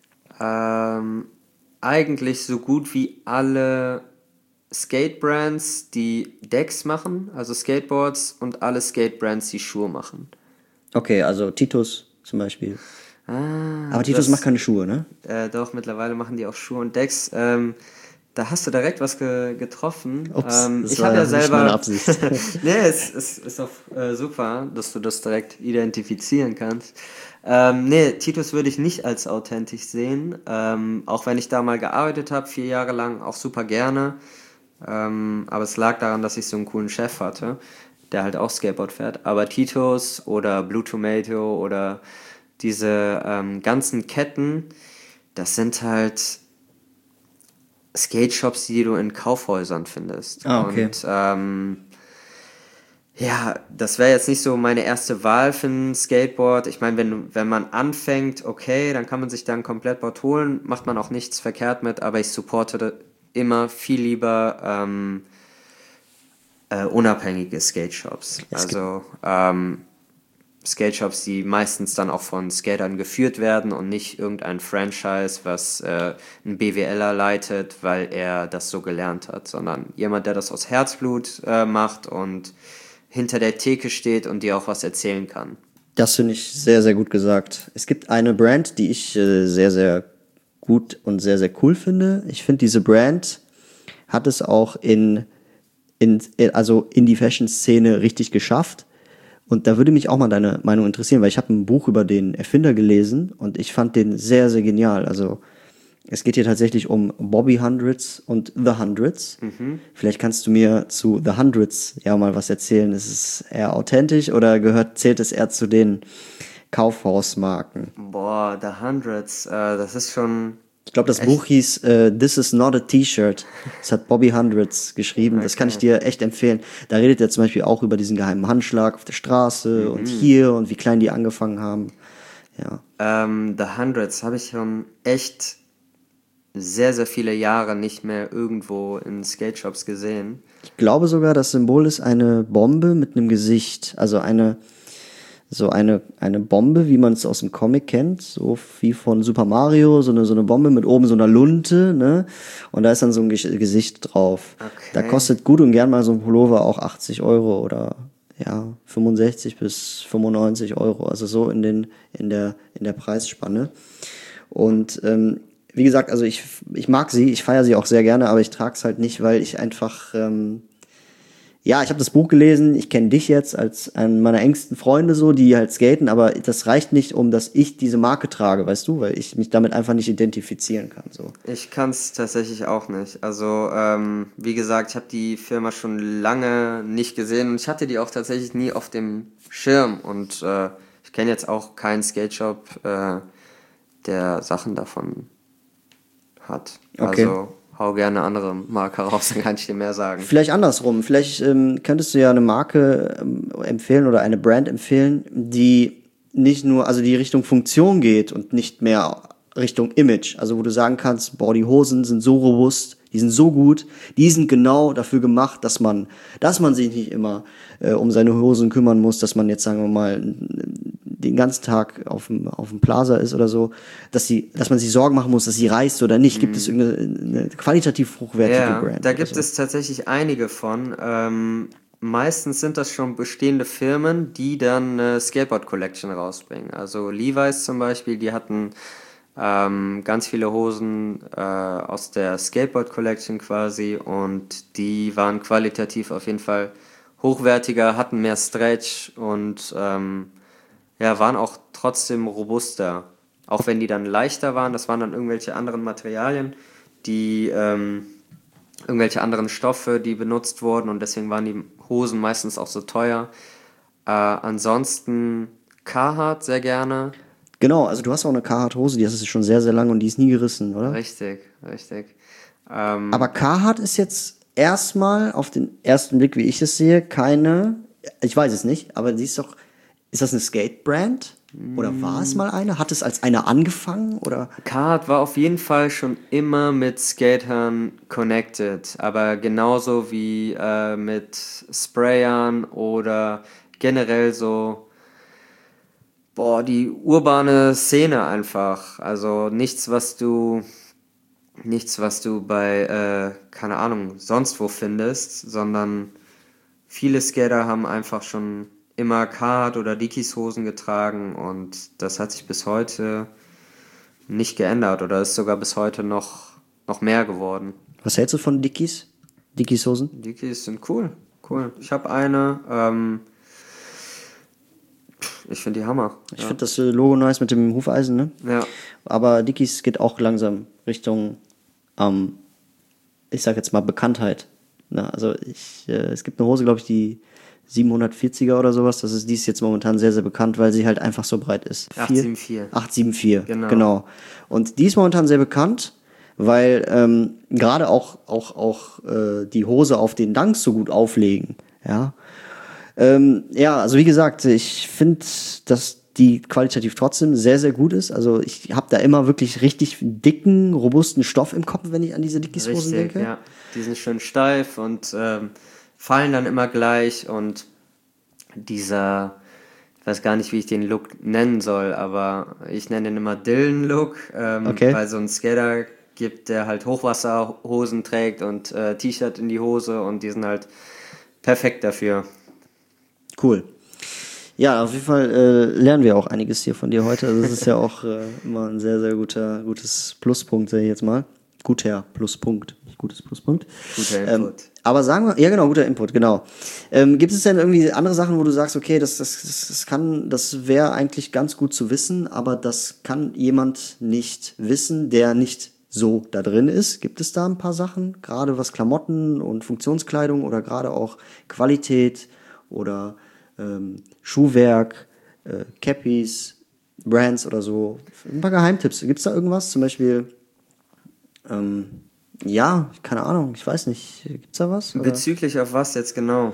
Eigentlich so gut wie alle Skate-Brands, die Decks machen, also Skateboards, und alle Skate-Brands, die Schuhe machen. Okay, also Titus zum Beispiel. Aber Titus macht keine Schuhe, ne? Doch, mittlerweile machen die auch Schuhe und Decks. Da hast du direkt was getroffen. Ups, das ich war habe ja nicht selber. meine Absicht. Nee, es ist auch super, dass du das direkt identifizieren kannst. Nee, Titus würde ich nicht als authentisch sehen. Auch wenn ich da mal gearbeitet habe, 4 Jahre lang, auch super gerne. Aber es lag daran, dass ich so einen coolen Chef hatte, der halt auch Skateboard fährt. Aber Titus oder Blue Tomato oder diese ganzen Ketten, das sind halt Skate-Shops, die du in Kaufhäusern findest. Ah, okay. Und ja, das wäre jetzt nicht so meine erste Wahl für ein Skateboard. Ich meine, wenn man anfängt, okay, dann kann man sich da ein Komplettboard holen, macht man auch nichts verkehrt mit, aber ich supporte immer viel lieber unabhängige Skate-Shops. Also Skate-Shops, die meistens dann auch von Skatern geführt werden und nicht irgendein Franchise, was ein BWLer leitet, weil er das so gelernt hat, sondern jemand, der das aus Herzblut macht und hinter der Theke steht und dir auch was erzählen kann. Das finde ich sehr, sehr gut gesagt. Es gibt eine Brand, die ich sehr, sehr gut und sehr, sehr cool finde. Ich finde, diese Brand hat es auch in die Fashion-Szene richtig geschafft. Und da würde mich auch mal deine Meinung interessieren, weil ich habe ein Buch über den Erfinder gelesen und ich fand den sehr, sehr genial. Also es geht hier tatsächlich um Bobby Hundreds und The Hundreds. Vielleicht kannst du mir zu The Hundreds ja mal was erzählen. Ist es eher authentisch oder zählt es eher zu den Kaufhausmarken? Boah, The Hundreds, das ist schon... Ich glaube, das Buch hieß This is not a T-Shirt. Das hat Bobby Hundreds geschrieben. Okay. Das kann ich dir echt empfehlen. Da redet er zum Beispiel auch über diesen geheimen Handschlag auf der Straße und hier und wie klein die angefangen haben. Ja. The Hundreds habe ich schon echt sehr, sehr viele Jahre nicht mehr irgendwo in Skate-Shops gesehen. Ich glaube sogar, das Symbol ist eine Bombe mit einem Gesicht. Also eine Bombe, wie man es aus dem Comic kennt, so wie von Super Mario, so eine Bombe mit oben so einer Lunte, ne? Und da ist dann so ein Gesicht drauf. Okay. Da kostet gut und gern mal so ein Pullover auch 80 Euro oder ja, 65 bis 95 Euro. Also so in der Preisspanne. Und wie gesagt, also ich mag sie, ich feiere sie auch sehr gerne, aber ich trage es halt nicht, weil ich einfach, ich habe das Buch gelesen, ich kenne dich jetzt als einen meiner engsten Freunde so, die halt skaten, aber das reicht nicht, um dass ich diese Marke trage, weißt du, weil ich mich damit einfach nicht identifizieren kann. So. Ich kann es tatsächlich auch nicht. Also, wie gesagt, ich habe die Firma schon lange nicht gesehen und ich hatte die auch tatsächlich nie auf dem Schirm und ich kenne jetzt auch keinen Skate-Shop, der Sachen davon hat. Okay. Also hau gerne andere Marke raus, dann kann ich dir mehr sagen. Vielleicht andersrum. Vielleicht könntest du ja eine Marke empfehlen oder eine Brand empfehlen, die nicht nur, also die Richtung Funktion geht und nicht mehr Richtung Image. Also wo du sagen kannst, boah, die Hosen sind so robust, die sind so gut, die sind genau dafür gemacht, dass man sich nicht immer um seine Hosen kümmern muss, dass man jetzt, sagen wir mal, den ganzen Tag auf dem Plaza ist oder so, dass man sich Sorgen machen muss, dass sie reißt oder nicht. Gibt es irgendeine qualitativ hochwertige Brand? Da gibt es tatsächlich einige von. Meistens sind das schon bestehende Firmen, die dann eine Skateboard Collection rausbringen. Also Levi's zum Beispiel, die hatten Ganz viele Hosen aus der Skateboard Collection quasi und die waren qualitativ auf jeden Fall hochwertiger, hatten mehr Stretch und waren auch trotzdem robuster. Auch wenn die dann leichter waren, das waren dann irgendwelche anderen Materialien, die irgendwelche anderen Stoffe, die benutzt wurden und deswegen waren die Hosen meistens auch so teuer. Ansonsten Carhartt sehr gerne. Genau, also du hast auch eine Carhartt-Hose, die hast du schon sehr, sehr lange und die ist nie gerissen, oder? Richtig. Aber Carhartt ist jetzt erstmal auf den ersten Blick, wie ich es sehe, ich weiß es nicht, aber ist das eine Skate-Brand? Oder war es mal eine? Hat es als eine angefangen? Oder? Carhartt war auf jeden Fall schon immer mit Skatern connected, aber genauso wie mit Sprayern oder generell so die urbane Szene einfach. Also nichts, was du bei, keine Ahnung, sonst wo findest, sondern viele Skater haben einfach schon immer Carhartt oder Dickies Hosen getragen und das hat sich bis heute nicht geändert oder ist sogar bis heute noch mehr geworden. Was hältst du von Dickies? Dickies Hosen? Dickies sind cool. Ich habe eine, ich finde die Hammer. Ich finde das Logo nice mit dem Hufeisen, ne? Ja. Aber Dickies geht auch langsam Richtung, ich sag jetzt mal Bekanntheit. Ne? Also es gibt eine Hose, glaube ich, die 740er oder sowas. Die ist jetzt momentan sehr, sehr bekannt, weil sie halt einfach so breit ist. 874. 874, genau. Und die ist momentan sehr bekannt, weil gerade auch die Hose auf den Dunks so gut auflegen. Ja. Also wie gesagt, ich finde, dass die qualitativ trotzdem sehr, sehr gut ist. Also ich habe da immer wirklich richtig dicken, robusten Stoff im Kopf, wenn ich an diese Dickies-Hosen denke. Ja. Die sind schön steif und fallen dann immer gleich und ich weiß gar nicht, wie ich den Look nennen soll, aber ich nenne den immer Dylan-Look, weil so ein Skater gibt, der halt Hochwasserhosen trägt und T-Shirt in die Hose und die sind halt perfekt dafür. Cool. Ja, auf jeden Fall lernen wir auch einiges hier von dir heute. Also das ist ja auch immer ein sehr, sehr gutes Pluspunkt, sage ich jetzt mal. Guter Pluspunkt, nicht gutes Pluspunkt. Guter Input. Aber sagen wir, ja genau, guter Input, genau. Gibt es denn irgendwie andere Sachen, wo du sagst, okay, das wäre eigentlich ganz gut zu wissen, aber das kann jemand nicht wissen, der nicht so da drin ist? Gibt es da ein paar Sachen, gerade was Klamotten und Funktionskleidung oder gerade auch Qualität oder Schuhwerk, Cappies, Brands oder so? Ein paar Geheimtipps. Gibt es da irgendwas? Zum Beispiel, keine Ahnung, ich weiß nicht. Gibt's da was? Oder? Bezüglich auf was jetzt genau?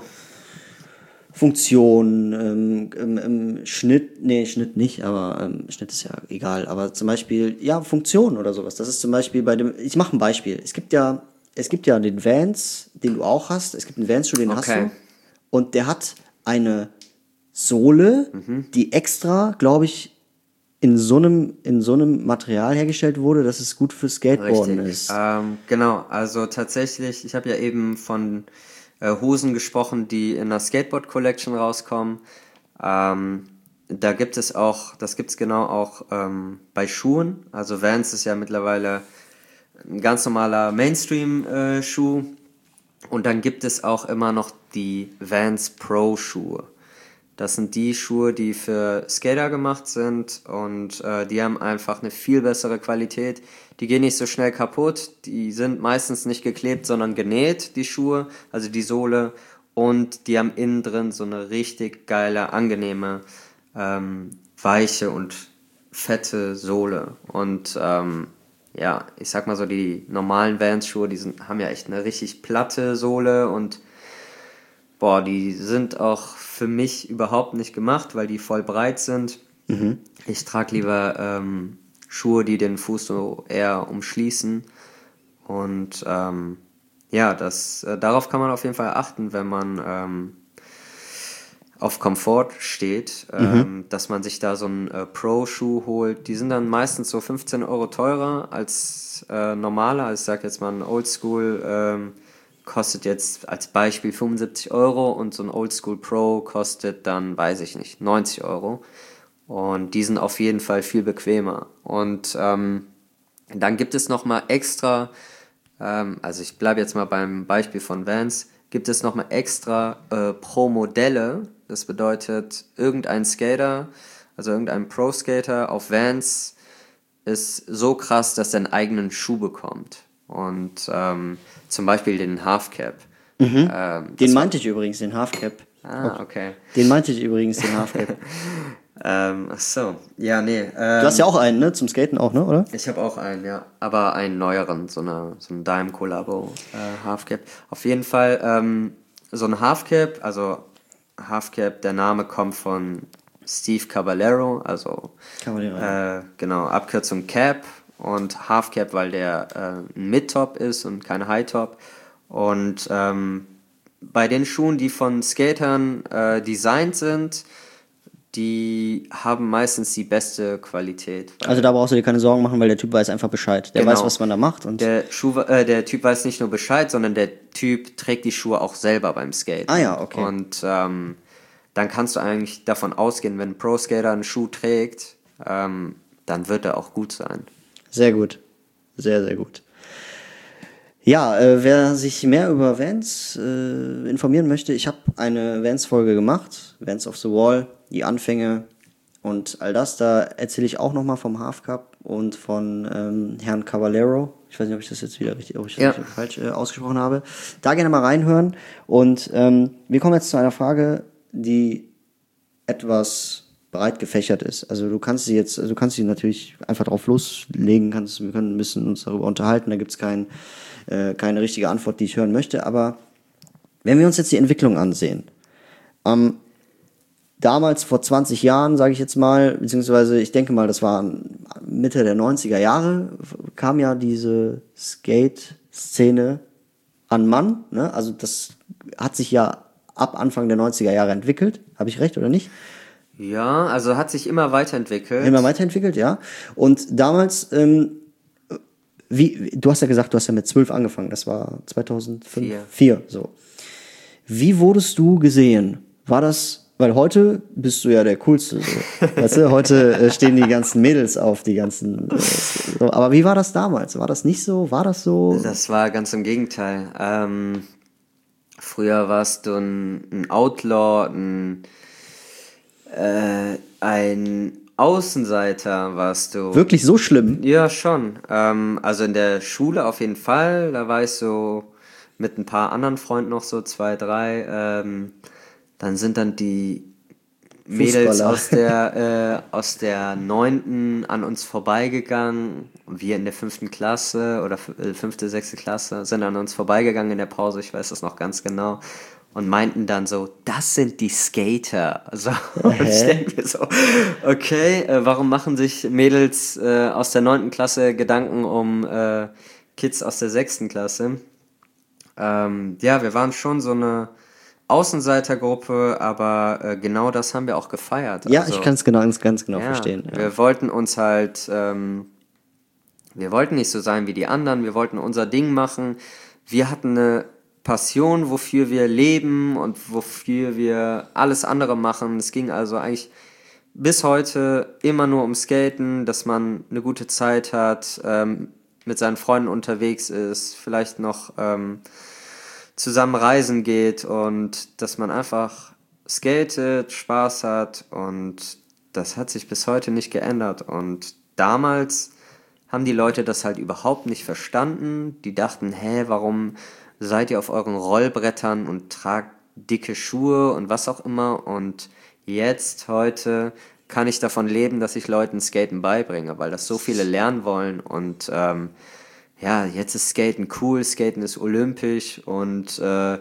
Funktion, Schnitt Schnitt nicht, aber Schnitt ist ja egal. Aber zum Beispiel, Funktion oder sowas. Das ist zum Beispiel ich mache ein Beispiel. Es gibt ja den Vans, den du auch hast. Es gibt einen Vans-Schuh, den hast du. Und der hat eine Sohle, die extra, glaube ich, in so einem Material hergestellt wurde, dass es gut für Skateboarden ist. Genau, also tatsächlich, ich habe ja eben von Hosen gesprochen, die in der Skateboard Collection rauskommen. Da gibt es auch, das gibt's genau auch bei Schuhen. Also Vans ist ja mittlerweile ein ganz normaler Mainstream-Schuh. Und dann gibt es auch immer noch die Vans Pro Schuhe. Das sind die Schuhe, die für Skater gemacht sind und die haben einfach eine viel bessere Qualität. Die gehen nicht so schnell kaputt, die sind meistens nicht geklebt, sondern genäht, die Schuhe, also die Sohle. Und die haben innen drin so eine richtig geile, angenehme, weiche und fette Sohle. Und ich sag mal so, die normalen Vans-Schuhe, haben ja echt eine richtig platte Sohle und die sind auch für mich überhaupt nicht gemacht, weil die voll breit sind. Ich trage lieber Schuhe, die den Fuß so eher umschließen. Und darauf kann man auf jeden Fall achten, wenn man auf Komfort steht, dass man sich da so einen Pro-Schuh holt. Die sind dann meistens so 15 Euro teurer als normaler. Also ich sag jetzt mal ein Oldschool kostet jetzt als Beispiel 75 Euro und so ein Oldschool Pro kostet dann, weiß ich nicht, 90 Euro. Und die sind auf jeden Fall viel bequemer. Und dann gibt es nochmal extra, also ich bleibe jetzt mal beim Beispiel von Vans, gibt es nochmal extra pro Modelle. Das bedeutet, irgendein Skater, also irgendein Pro-Skater auf Vans ist so krass, dass er einen eigenen Schuh bekommt. Und zum Beispiel den Halfcap. Den meinte ich übrigens, den Halfcap. Ah, okay. Den meinte ich übrigens, den Halfcap. Ach so, ja, nee. Du hast ja auch einen, ne? Zum Skaten auch, ne? Oder? Ich habe auch einen, ja. Aber einen neueren, so einen Dime Collabo Halfcap. Auf jeden Fall so ein Halfcap, also Halfcap, der Name kommt von Steve Caballero, also genau, Abkürzung Cap, und Halfcap, weil der ein Mid-Top ist und kein High-Top. Und bei den Schuhen, die von Skatern designt sind, die haben meistens die beste Qualität. Also da brauchst du dir keine Sorgen machen, weil der Typ weiß einfach Bescheid. Der weiß, was man da macht. Und der Typ weiß nicht nur Bescheid, sondern der Typ trägt die Schuhe auch selber beim Skaten. Ah ja, okay. Und dann kannst du eigentlich davon ausgehen, wenn ein Pro-Skater einen Schuh trägt, dann wird er auch gut sein. Sehr gut. Sehr, sehr gut. Ja, wer sich mehr über Vans informieren möchte, ich habe eine Vans-Folge gemacht, Vans of the Wall, die Anfänge und all das. Da erzähle ich auch nochmal vom Half Cup und von Herrn Caballero. Ich weiß nicht, ob ich das jetzt wieder richtig, falsch ausgesprochen habe. Da gerne mal reinhören. Und wir kommen jetzt zu einer Frage, die etwas breit gefächert ist. Also du kannst sie natürlich einfach drauf loslegen, wir können ein bisschen uns darüber unterhalten, da gibt es keine richtige Antwort, die ich hören möchte, aber wenn wir uns jetzt die Entwicklung ansehen, damals vor 20 Jahren, sage ich jetzt mal, beziehungsweise ich denke mal, das war Mitte der 90er Jahre, kam ja diese Skate-Szene an Mann, ne? Also das hat sich ja ab Anfang der 90er Jahre entwickelt, habe ich recht oder nicht? Ja, also hat sich immer weiterentwickelt. Immer weiterentwickelt, ja. Und damals, du hast ja gesagt, du hast ja mit 12 angefangen, das war 2005? 4, so. Wie wurdest du gesehen? War das, weil heute bist du ja der Coolste, so. Weißt du, heute stehen die ganzen Mädels auf, die ganzen, so. Aber wie war das damals? War das nicht so? War das so? Das war ganz im Gegenteil. Früher warst du ein Outlaw, ein Außenseiter warst du. Wirklich so schlimm? Ja, schon. Also in der Schule auf jeden Fall. Da war ich so mit ein paar anderen Freunden noch so 2, 3. Dann sind dann die Mädels aus der 9. an uns vorbeigegangen. Wir in der 5. Klasse oder 5., 6. Klasse sind an uns vorbeigegangen in der Pause. Ich weiß das noch ganz genau. Und meinten dann so, das sind die Skater. So, und ich denke mir so, okay, warum machen sich Mädels aus der 9. Klasse Gedanken um Kids aus der 6. Klasse? Ja, wir waren schon so eine Außenseitergruppe, aber genau das haben wir auch gefeiert. Ja, also, ich kann es ganz genau verstehen. Ja. Wir wollten uns halt, wir wollten nicht so sein wie die anderen, wir wollten unser Ding machen. Wir hatten eine Passion, wofür wir leben und wofür wir alles andere machen. Es ging also eigentlich bis heute immer nur um Skaten, dass man eine gute Zeit hat, mit seinen Freunden unterwegs ist, vielleicht noch zusammen reisen geht und dass man einfach skatet, Spaß hat, und das hat sich bis heute nicht geändert. Und damals haben die Leute das halt überhaupt nicht verstanden. Die dachten, warum seid ihr auf euren Rollbrettern und tragt dicke Schuhe und was auch immer. Und jetzt, heute, kann ich davon leben, dass ich Leuten Skaten beibringe, weil das so viele lernen wollen. Und jetzt ist Skaten cool, Skaten ist olympisch und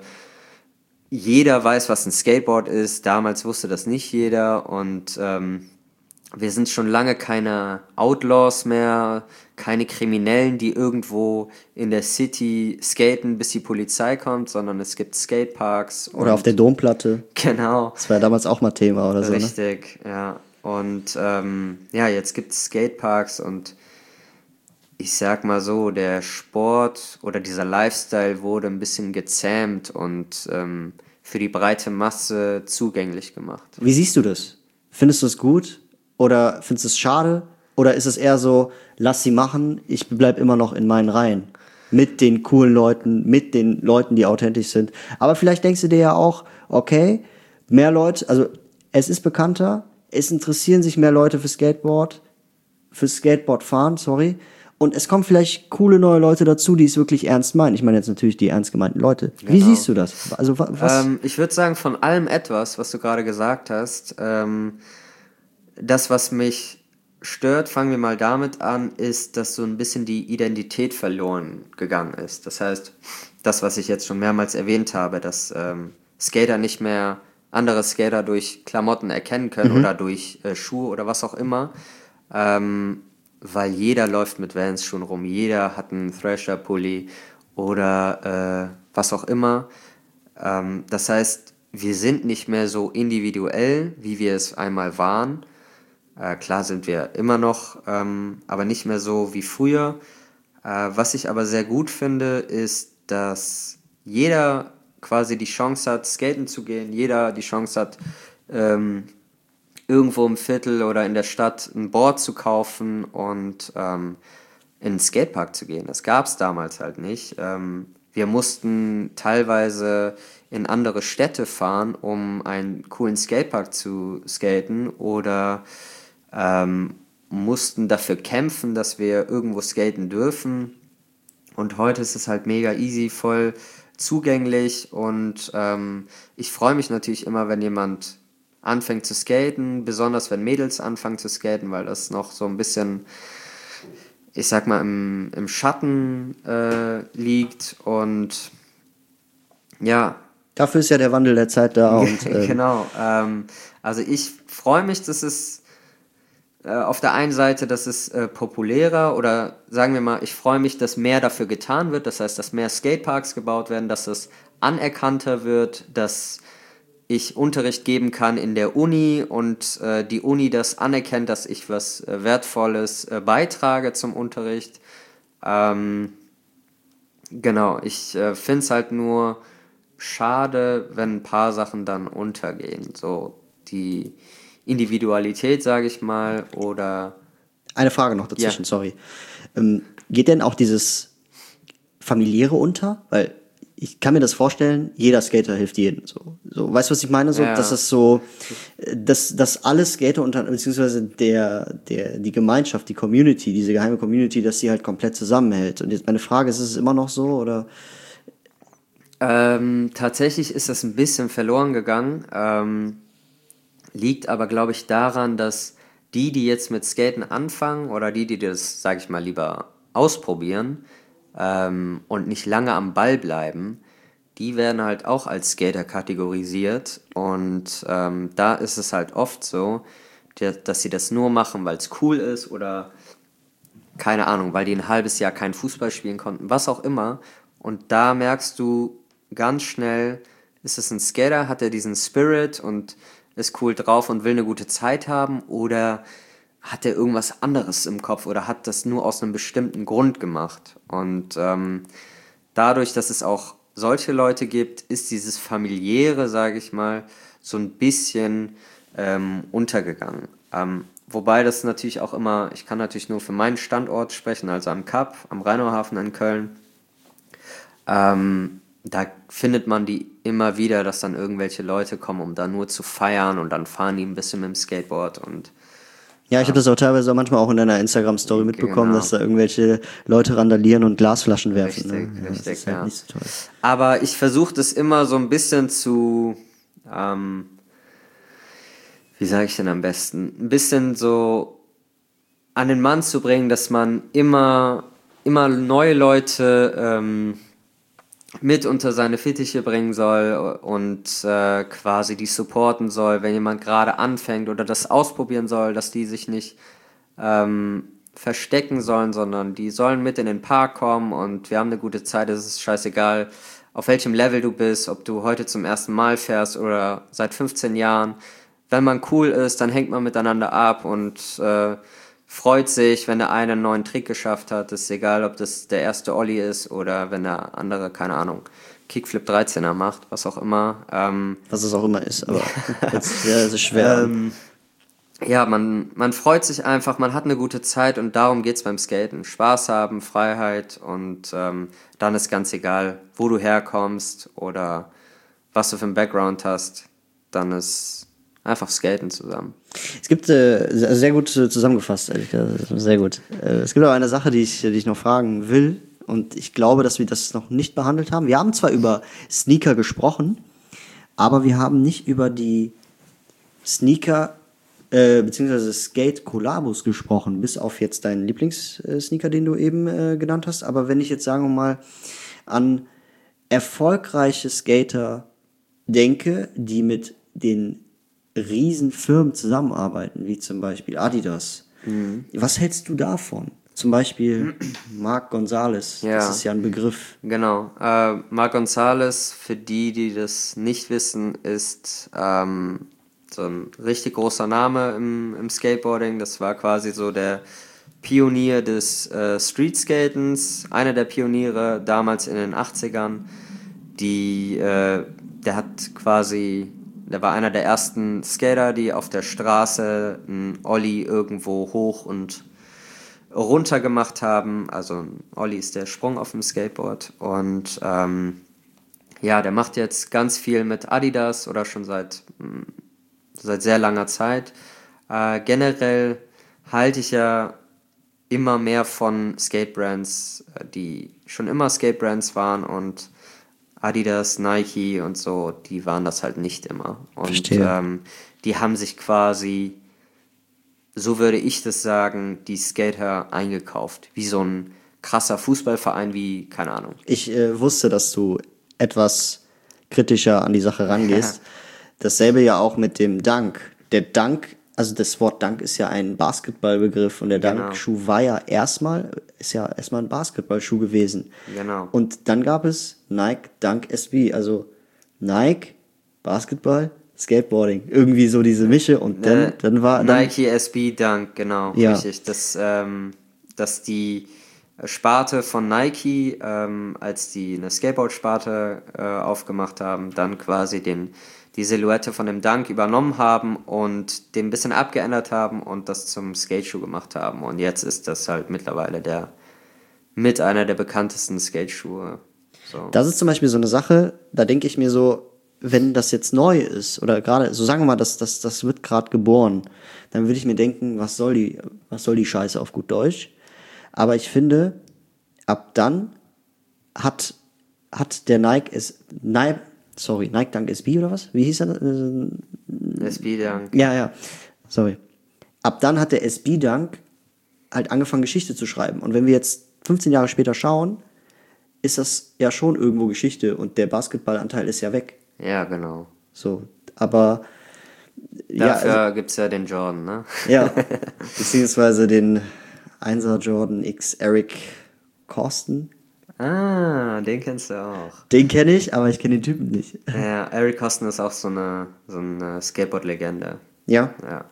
jeder weiß, was ein Skateboard ist. Damals wusste das nicht jeder, und wir sind schon lange keine Outlaws mehr, keine Kriminellen, die irgendwo in der City skaten, bis die Polizei kommt, sondern es gibt Skateparks. Oder auf der Domplatte. Genau. Das war ja damals auch mal Thema oder so. Richtig, ne? Ja. Und jetzt gibt es Skateparks, und ich sag mal so, der Sport oder dieser Lifestyle wurde ein bisschen gezähmt und für die breite Masse zugänglich gemacht. Wie siehst du das? Findest du es gut? Oder findest du es schade? Oder ist es eher so, lass sie machen, ich bleib immer noch in meinen Reihen? Mit den coolen Leuten, mit den Leuten, die authentisch sind. Aber vielleicht denkst du dir ja auch, okay, mehr Leute, also es ist bekannter, es interessieren sich mehr Leute für Skateboard fahren, sorry. Und es kommen vielleicht coole neue Leute dazu, die es wirklich ernst meinen. Ich meine jetzt natürlich die ernst gemeinten Leute. Wie Genau. siehst du das? Also was? Ich würde sagen, von allem etwas, was du gerade gesagt hast, das, was mich stört, fangen wir mal damit an, ist, dass so ein bisschen die Identität verloren gegangen ist. Das heißt, das, was ich jetzt schon mehrmals erwähnt habe, dass Skater nicht mehr andere Skater durch Klamotten erkennen können oder durch Schuhe oder was auch immer, weil jeder läuft mit Vans-Schuhen rum, jeder hat einen Thrasher-Pulli oder was auch immer. Das heißt, wir sind nicht mehr so individuell, wie wir es einmal waren. Klar sind wir immer noch, aber nicht mehr so wie früher. Was ich aber sehr gut finde, ist, dass jeder quasi die Chance hat, skaten zu gehen, jeder die Chance hat, irgendwo im Viertel oder in der Stadt ein Board zu kaufen und in den Skatepark zu gehen. Das gab es damals halt nicht. Wir mussten teilweise in andere Städte fahren, um einen coolen Skatepark zu skaten oder mussten dafür kämpfen, dass wir irgendwo skaten dürfen. Und heute ist es halt mega easy, voll zugänglich und ich freue mich natürlich immer, wenn jemand anfängt zu skaten, besonders wenn Mädels anfangen zu skaten, weil das noch so ein bisschen, ich sag mal, im Schatten liegt und ja. Dafür ist ja der Wandel der Zeit da. Und, Genau. Also ich freue mich, dass es auf der einen Seite, dass es populärer oder sagen wir mal, ich freue mich, dass mehr dafür getan wird. Das heißt, dass mehr Skateparks gebaut werden, dass es anerkannter wird, dass ich Unterricht geben kann in der Uni und die Uni das anerkennt, dass ich was Wertvolles beitrage zum Unterricht. Genau, ich finde es halt nur schade, wenn ein paar Sachen dann untergehen. So die Individualität, sage ich mal, oder... Eine Frage noch dazwischen, sorry. Geht denn auch dieses Familiäre unter? Weil ich kann mir das vorstellen, jeder Skater hilft jedem. So, weißt du, was ich meine? So, dass es so, dass alle Skater beziehungsweise die Gemeinschaft, die Community, diese geheime Community, dass sie halt komplett zusammenhält. Und jetzt meine Frage, ist es immer noch so, oder? Tatsächlich ist das ein bisschen verloren gegangen. Liegt aber, glaube ich, daran, dass die jetzt mit Skaten anfangen oder die das, sage ich mal, lieber ausprobieren und nicht lange am Ball bleiben, die werden halt auch als Skater kategorisiert und da ist es halt oft so, dass sie das nur machen, weil es cool ist oder keine Ahnung, weil die ein halbes Jahr kein Fußball spielen konnten, was auch immer. Und da merkst du ganz schnell, ist es ein Skater, hat er diesen Spirit und ist cool drauf und will eine gute Zeit haben oder hat er irgendwas anderes im Kopf oder hat das nur aus einem bestimmten Grund gemacht. Und dadurch, dass es auch solche Leute gibt, ist dieses Familiäre, sage ich mal, so ein bisschen untergegangen. Wobei das natürlich auch immer, ich kann natürlich nur für meinen Standort sprechen, also am Kap, am Rheinauhafen in Köln. Da findet man die immer wieder, dass dann irgendwelche Leute kommen, um da nur zu feiern und dann fahren die ein bisschen mit dem Skateboard und ja, ich habe das auch teilweise manchmal auch in deiner Instagram-Story mitbekommen, genau, dass da irgendwelche Leute randalieren und Glasflaschen werfen. Richtig, ne? richtig, das ist halt ja. nicht so toll. Aber ich versuche das immer so ein bisschen zu, wie sage ich denn am besten, ein bisschen so an den Mann zu bringen, dass man immer neue Leute mit unter seine Fittiche bringen soll und quasi die supporten soll, wenn jemand gerade anfängt oder das ausprobieren soll, dass die sich nicht verstecken sollen, sondern die sollen mit in den Park kommen und wir haben eine gute Zeit, es ist scheißegal, auf welchem Level du bist, ob du heute zum ersten Mal fährst oder seit 15 Jahren. Wenn man cool ist, dann hängt man miteinander ab und freut sich, wenn der eine einen neuen Trick geschafft hat. Ist egal, ob das der erste Ollie ist oder wenn der andere, keine Ahnung, Kickflip 13er macht, was auch immer. Was es auch immer ist, aber jetzt sehr, sehr schwer. ja, man freut sich einfach, man hat eine gute Zeit und darum geht's beim Skaten. Spaß haben, Freiheit und dann ist ganz egal, wo du herkommst oder was du für einen Background hast, dann ist einfach Skaten zusammen. Es gibt, sehr gut zusammengefasst, ehrlich gesagt, sehr gut. Es gibt aber eine Sache, die ich noch fragen will und ich glaube, dass wir das noch nicht behandelt haben. Wir haben zwar über Sneaker gesprochen, aber wir haben nicht über die Sneaker beziehungsweise Skate-Kollabos gesprochen, bis auf jetzt deinen Lieblingssneaker, den du eben genannt hast. Aber wenn ich jetzt, sagen wir mal, an erfolgreiche Skater denke, die mit den Riesenfirmen zusammenarbeiten, wie zum Beispiel Adidas. Was hältst du davon? Zum Beispiel Marc Gonzalez, Ja. das ist ja ein Begriff. Genau. Marc Gonzalez, für die das nicht wissen, ist so ein richtig großer Name im Skateboarding. Das war quasi so der Pionier des Streetskatens, einer der Pioniere damals in den 80ern. Der war einer der ersten Skater, die auf der Straße einen Ollie irgendwo hoch und runter gemacht haben. Also ein Ollie ist der Sprung auf dem Skateboard. Und ja, der macht jetzt ganz viel mit Adidas oder schon seit sehr langer Zeit. Generell halte ich ja immer mehr von Skatebrands, die schon immer Skatebrands waren und Adidas, Nike und so, die waren das halt nicht immer. Und Verstehe. die haben sich quasi, so würde ich das sagen, die Skater eingekauft. Wie so ein krasser Fußballverein wie, keine Ahnung. Ich wusste, dass du etwas kritischer an die Sache rangehst. Dasselbe ja auch mit dem Dunk. Der Dunk, also das Wort Dunk ist ja ein Basketballbegriff und der Genau. Dunk-Schuh war ja erstmal ein Basketballschuh gewesen. Genau. Und dann gab es Nike Dunk SB, also Nike, Basketball, Skateboarding. Irgendwie so diese Mische und dann war dann Nike SB Dunk, genau, Ja. richtig. Dass die Sparte von Nike, als die eine Skateboard-Sparte aufgemacht haben, dann quasi die Silhouette von dem Dunk übernommen haben und den ein bisschen abgeändert haben und das zum Skateschuh gemacht haben. Und jetzt ist das halt mittlerweile einer der bekanntesten Skateschuhe. So. Das ist zum Beispiel so eine Sache, da denke ich mir so, wenn das jetzt neu ist, oder gerade, so sagen wir mal, das wird gerade geboren, dann würde ich mir denken, was soll die Scheiße auf gut Deutsch? Aber ich finde, ab dann hat der Nike Dunk SB oder was? Wie hieß er? SB Dunk. Ja, sorry. Ab dann hat der SB Dunk halt angefangen, Geschichte zu schreiben. Und wenn wir jetzt 15 Jahre später schauen, ist das ja schon irgendwo Geschichte und der Basketballanteil ist ja weg. Ja, genau. So, aber Dafür gibt's ja den Jordan, ne? ja, beziehungsweise den 1er Jordan X Eric Corsten. Ah, den kennst du auch. Den kenne ich, aber ich kenne den Typen nicht. Ja, Eric Coston ist auch so eine Skateboard-Legende. Ja? Ja.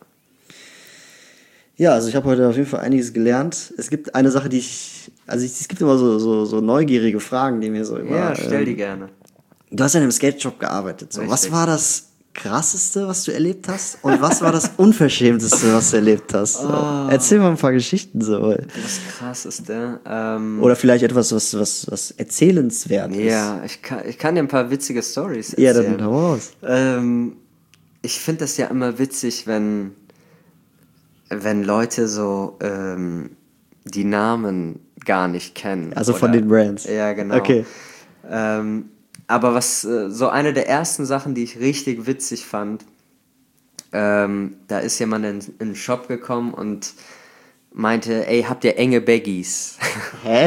Ja, also ich habe heute auf jeden Fall einiges gelernt. Es gibt eine Sache, es gibt immer so neugierige Fragen, die mir so immer... Ja, stell die gerne. Du hast ja in einem Skate-Shop gearbeitet. So. Was Richtig. war das Krasseste, was du erlebt hast? Und was war das Unverschämteste, was du erlebt hast? So. Erzähl mal ein paar Geschichten so. Das Krasseste. Oder vielleicht etwas, was erzählenswert ist. Ja, ich kann dir ein paar witzige Stories Ja, erzählen. dann hau raus. Ich finde das ja immer witzig, wenn Leute so die Namen gar nicht kennen. Also von den Brands. Ja, genau. Okay. Aber was so eine der ersten Sachen, die ich richtig witzig fand, da ist jemand in den Shop gekommen und meinte, ey, habt ihr enge Baggies? Hä?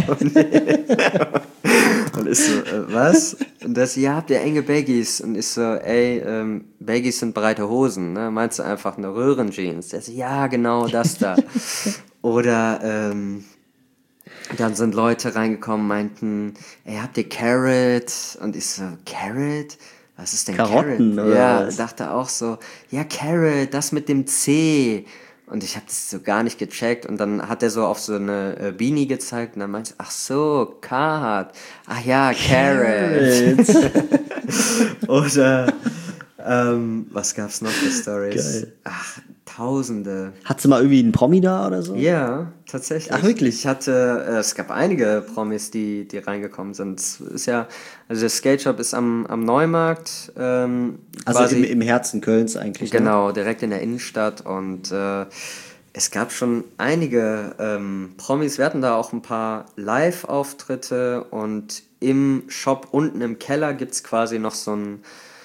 Und ich so, was? Und das, ja, habt ihr enge Baggies? Und ich so, ey, Baggies sind breite Hosen, ne? Meinst du einfach eine Röhrenjeans? Der so, ja, genau, das da. Oder, dann sind Leute reingekommen, meinten, ey, habt ihr Carrot? Und ich so, Carrot? Was ist denn Karotten, Carrot? oder Ja, was? dachte auch so, ja, Carrot, das mit dem C. Und ich habe das so gar nicht gecheckt. Und dann hat er so auf so eine Beanie gezeigt und dann meinte ach so, Card. Ach ja, Carrot. Oder, was gab's noch für Stories? Geil. Ach, Tausende. Hattest du mal irgendwie einen Promi da oder so? Ja, tatsächlich. Ach, wirklich? Ich hatte, es gab einige Promis, die reingekommen sind. Es ist ja, also der Skate Shop ist am Neumarkt. Also quasi, im Herzen Kölns eigentlich. Ne? genau, direkt in der Innenstadt. Und es gab schon einige Promis. Wir hatten da auch ein paar Live-Auftritte. Und im Shop unten im Keller gibt es quasi noch so ein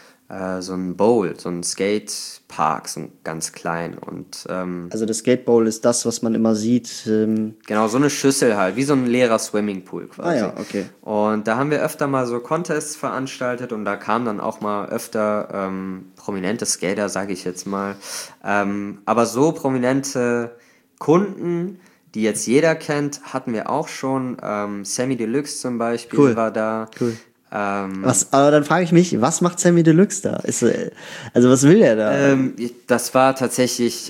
Bowl, so ein Skatepark, so ein ganz klein. Und Also das Skate Bowl ist das, was man immer sieht. genau, so eine Schüssel halt, wie so ein leerer Swimmingpool quasi. Ja, okay. Und da haben wir öfter mal so Contests veranstaltet und da kamen dann auch mal öfter prominente Skater, sage ich jetzt mal. Aber so prominente Kunden, die jetzt jeder kennt, hatten wir auch schon. Sammy Deluxe zum Beispiel war da. Cool. Aber dann frage ich mich, was macht Sammy Deluxe da? Also was will er da? Das war tatsächlich,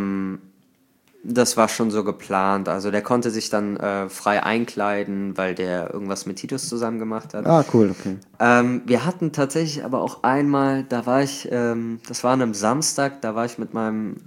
das war schon so geplant. Also der konnte sich dann frei einkleiden, weil der irgendwas mit Titus zusammen gemacht hat. Ah, cool, okay. Wir hatten tatsächlich aber auch einmal, da war ich, das war an einem Samstag, da war ich mit meinem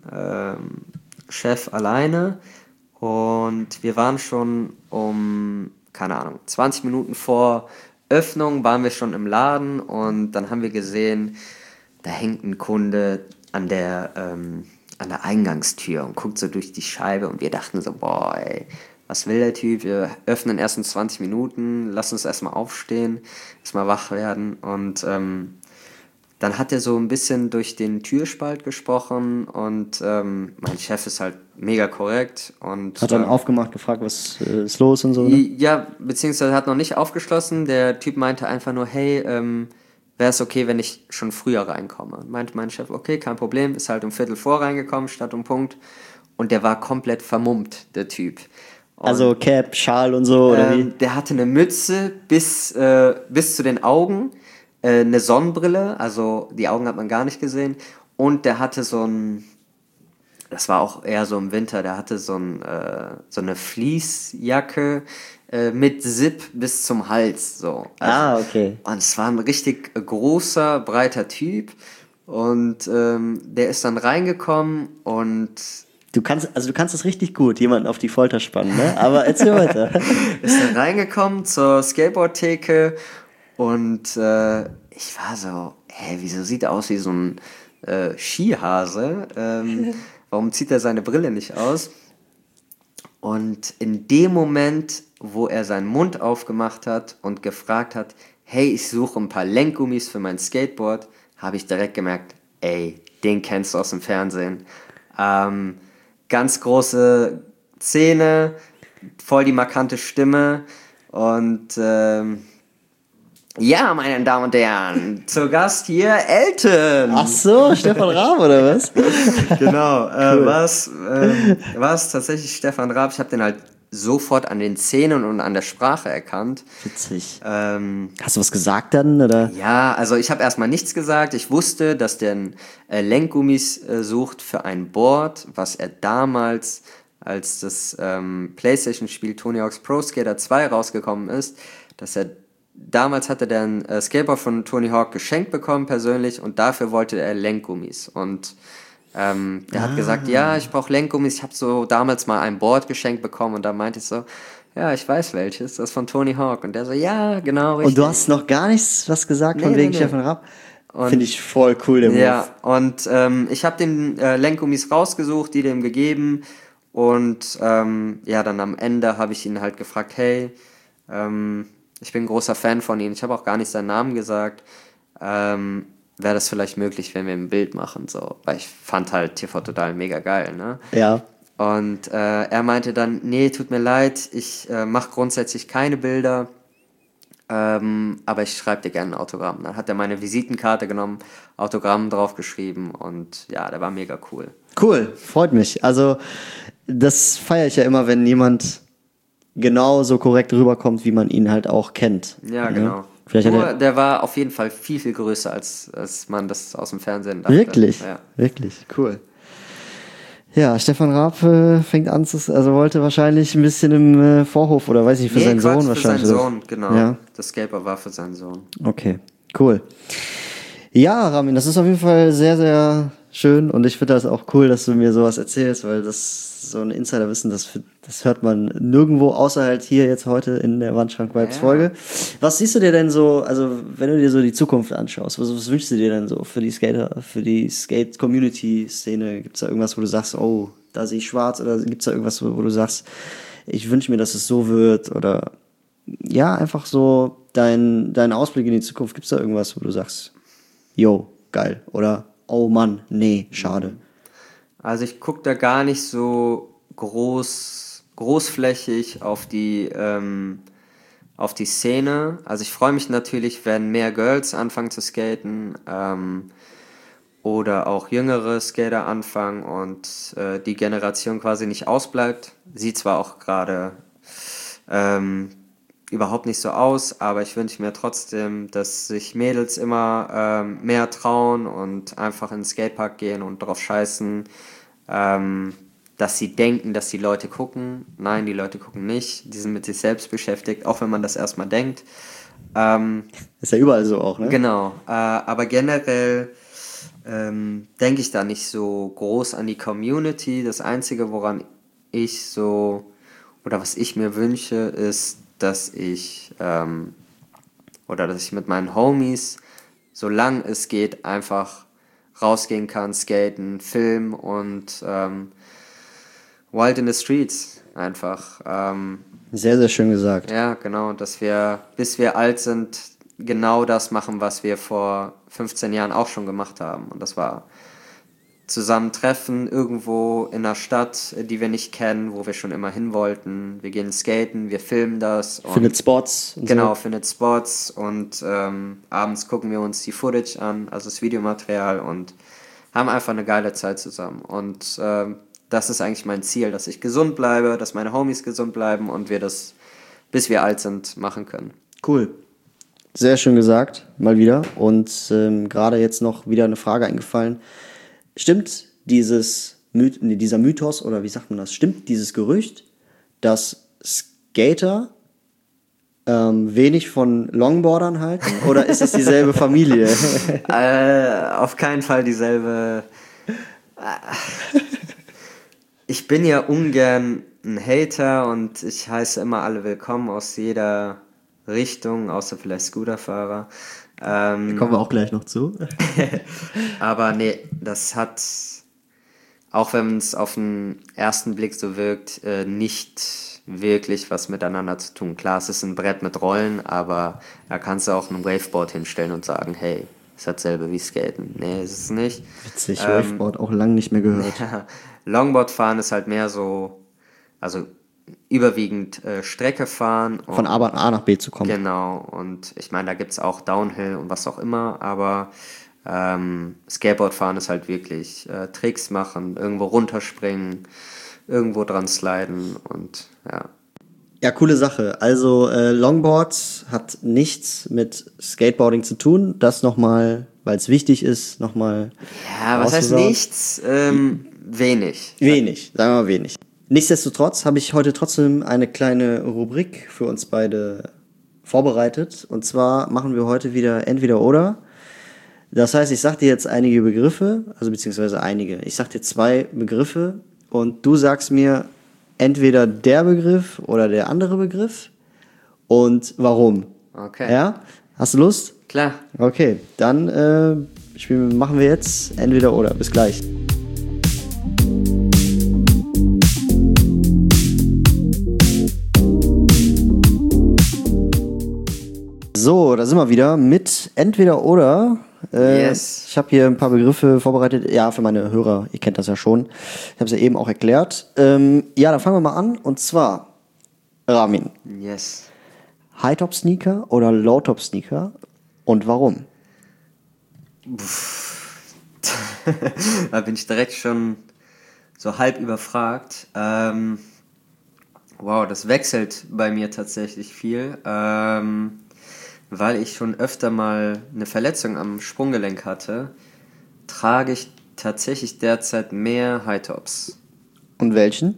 Chef alleine und wir waren schon keine Ahnung, 20 Minuten vor Öffnung waren wir schon im Laden und dann haben wir gesehen, da hängt ein Kunde an der Eingangstür und guckt so durch die Scheibe und wir dachten so, boah, ey, was will der Typ? Wir öffnen erst in 20 Minuten, lass uns erstmal aufstehen, erstmal wach werden und dann hat er so ein bisschen durch den Türspalt gesprochen und mein Chef ist halt mega korrekt und Hat dann aufgemacht, gefragt, was ist los und so, ne? ja, beziehungsweise hat noch nicht aufgeschlossen. Der Typ meinte einfach nur, hey, wäre es okay, wenn ich schon früher reinkomme? Und meinte mein Chef, okay, kein Problem, ist halt um Viertel vor reingekommen, statt um Punkt. Und der war komplett vermummt, der Typ. Und, also Cap, Schal und so, oder wie? der hatte eine Mütze bis zu den Augen, eine Sonnenbrille, also die Augen hat man gar nicht gesehen. Und der hatte das war auch eher so im Winter, der hatte so eine Fleecejacke mit Zip bis zum Hals. So. Also, Okay. und es war ein richtig großer, breiter Typ. Und der ist dann reingekommen und Du kannst das richtig gut, jemanden auf die Folter spannen, ne? Aber erzähl weiter. ist dann reingekommen zur Skateboardtheke und ich war so, wieso sieht er aus wie so ein Skihase? Warum zieht er seine Brille nicht aus? Und in dem Moment, wo er seinen Mund aufgemacht hat und gefragt hat, hey, ich suche ein paar Lenkgummis für mein Skateboard, habe ich direkt gemerkt, ey, den kennst du aus dem Fernsehen. Ganz große Zähne, voll die markante Stimme und ja, meine Damen und Herren, zu Gast hier Elton. Ach so, Stefan Raab oder was? Genau, war es tatsächlich Stefan Raab. Ich habe den halt sofort an den Zähnen und an der Sprache erkannt. Witzig. Hast du was gesagt dann, oder? Ja, also ich habe erstmal nichts gesagt. Ich wusste, dass der Lenkgummis sucht für ein Board, was er damals, als das PlayStation-Spiel Tony Hawk's Pro Skater 2 rausgekommen ist, damals hatte der ein Skateboard von Tony Hawk geschenkt bekommen persönlich und dafür wollte er Lenkgummis. Und der hat gesagt, ja, ich brauche Lenkgummis. Ich habe so damals mal ein Board geschenkt bekommen und da meinte ich so, ja, ich weiß welches, das ist von Tony Hawk. Und der so, ja, genau, richtig. Und du hast noch gar nichts was gesagt von wegen Stefan Raab? Finde ich voll cool, der Move. Ja, und ich habe den Lenkgummis rausgesucht, die dem gegeben und ja, dann am Ende habe ich ihn halt gefragt, hey, ich bin ein großer Fan von ihm. Ich habe auch gar nicht seinen Namen gesagt. Wäre das vielleicht möglich, wenn wir ein Bild machen? So. Weil ich fand halt TV Total mega geil, ne? Ja. Und er meinte dann, nee, tut mir leid, ich mache grundsätzlich keine Bilder, aber ich schreibe dir gerne ein Autogramm. Dann hat er meine Visitenkarte genommen, Autogramm draufgeschrieben und ja, der war mega cool. Cool, freut mich. Also das feiere ich ja immer, wenn jemand genau so korrekt rüberkommt, wie man ihn halt auch kennt. Ja, genau. Nur, der war auf jeden Fall viel, viel größer, als man das aus dem Fernsehen dachte. Wirklich? Ja. Wirklich, cool. Ja, Stefan Raab fängt an also wollte wahrscheinlich ein bisschen im Vorhof oder weiß ich, für seinen Sohn wahrscheinlich. Für seinen Sohn, genau. Ja. Das Skateboard war für seinen Sohn. Okay, cool. Ja, Ramin, das ist auf jeden Fall sehr, sehr schön und ich finde das auch cool, dass du mir sowas erzählst, weil das so ein Insiderwissen, das hört man nirgendwo, außer halt hier jetzt heute in der Wandschrank-Vibes-Folge. Was siehst du dir denn so, also wenn du dir so die Zukunft anschaust, was wünschst du dir denn so für die Skater, für die Skate-Community-Szene? Gibt's da irgendwas, wo du sagst, oh, da sehe ich schwarz, oder gibt's da irgendwas, wo du sagst, ich wünsche mir, dass es so wird, oder ja, einfach so dein Ausblick in die Zukunft, gibt's da irgendwas, wo du sagst, yo, geil, oder oh Mann, nee, schade. Also ich gucke da gar nicht so großflächig auf die Szene. Also ich freue mich natürlich, wenn mehr Girls anfangen zu skaten oder auch jüngere Skater anfangen und die Generation quasi nicht ausbleibt. Sieht zwar auch gerade überhaupt nicht so aus, aber ich wünsche mir trotzdem, dass sich Mädels immer mehr trauen und einfach in den Skatepark gehen und drauf scheißen, dass sie denken, dass die Leute gucken. Nein, die Leute gucken nicht. Die sind mit sich selbst beschäftigt, auch wenn man das erstmal denkt. Ist ja überall so auch, ne? Genau, aber generell denke ich da nicht so groß an die Community. Das Einzige, woran ich so, oder was ich mir wünsche, ist, dass ich mit meinen Homies, solange es geht, einfach rausgehen kann, skaten, filmen und Wild in the Streets einfach. Sehr, sehr schön gesagt. Ja, genau, dass wir, bis wir alt sind, genau das machen, was wir vor 15 Jahren auch schon gemacht haben. Und das war zusammentreffen irgendwo in einer Stadt, die wir nicht kennen, wo wir schon immer hin wollten. Wir gehen skaten, wir filmen das. Und Findet Spots. Und genau, so. findet Spots und abends gucken wir uns die Footage an, also das Videomaterial und haben einfach eine geile Zeit zusammen. Und das ist eigentlich mein Ziel, dass ich gesund bleibe, dass meine Homies gesund bleiben und wir das, bis wir alt sind, machen können. Cool. Sehr schön gesagt, mal wieder. Und gerade jetzt noch wieder eine Frage eingefallen. Stimmt dieser Mythos, oder wie sagt man das, stimmt dieses Gerücht, dass Skater wenig von Longboardern halten? Oder ist es dieselbe Familie? Auf keinen Fall dieselbe. Ich bin ja ungern ein Hater und ich heiße immer alle willkommen aus jeder Richtung, außer vielleicht Scooterfahrer. Kommen wir auch gleich noch zu. Aber nee, das hat, auch wenn es auf den ersten Blick so wirkt, nicht wirklich was miteinander zu tun. Klar, es ist ein Brett mit Rollen, aber da kannst du auch ein Waveboard hinstellen und sagen, hey, ist dasselbe wie Skaten. Nee, ist es nicht. Witzig, Waveboard auch lange nicht mehr gehört. Ja, Longboard fahren ist halt mehr so, also überwiegend Strecke fahren. Von A nach B zu kommen. Genau, und ich meine, da gibt es auch Downhill und was auch immer, aber Skateboard fahren ist halt wirklich Tricks machen, irgendwo runterspringen, irgendwo dran sliden und ja. Ja, coole Sache. Also Longboard hat nichts mit Skateboarding zu tun. Das nochmal, weil es wichtig ist, nochmal. Ja, was heißt nichts? Wenig. Wenig, sagen wir mal wenig. Nichtsdestotrotz habe ich heute trotzdem eine kleine Rubrik für uns beide vorbereitet. Und zwar machen wir heute wieder entweder oder. Das heißt, ich sag dir jetzt einige Begriffe, also beziehungsweise einige. Ich sag dir 2 Begriffe und du sagst mir entweder der Begriff oder der andere Begriff und warum. Okay. Ja? Hast du Lust? Klar. Okay, dann machen wir jetzt entweder oder. Bis gleich. So, da sind wir wieder mit entweder oder. Yes. Ich habe hier ein paar Begriffe vorbereitet. Ja, für meine Hörer, ihr kennt das ja schon. Ich habe es ja eben auch erklärt. Ja, dann fangen wir mal an. Und zwar, Ramin, Yes. High-Top-Sneaker oder Low-Top-Sneaker und warum? Da bin ich direkt schon so halb überfragt. Wow, das wechselt bei mir tatsächlich viel. Weil ich schon öfter mal eine Verletzung am Sprunggelenk hatte, trage ich tatsächlich derzeit mehr High-Tops. Und welchen?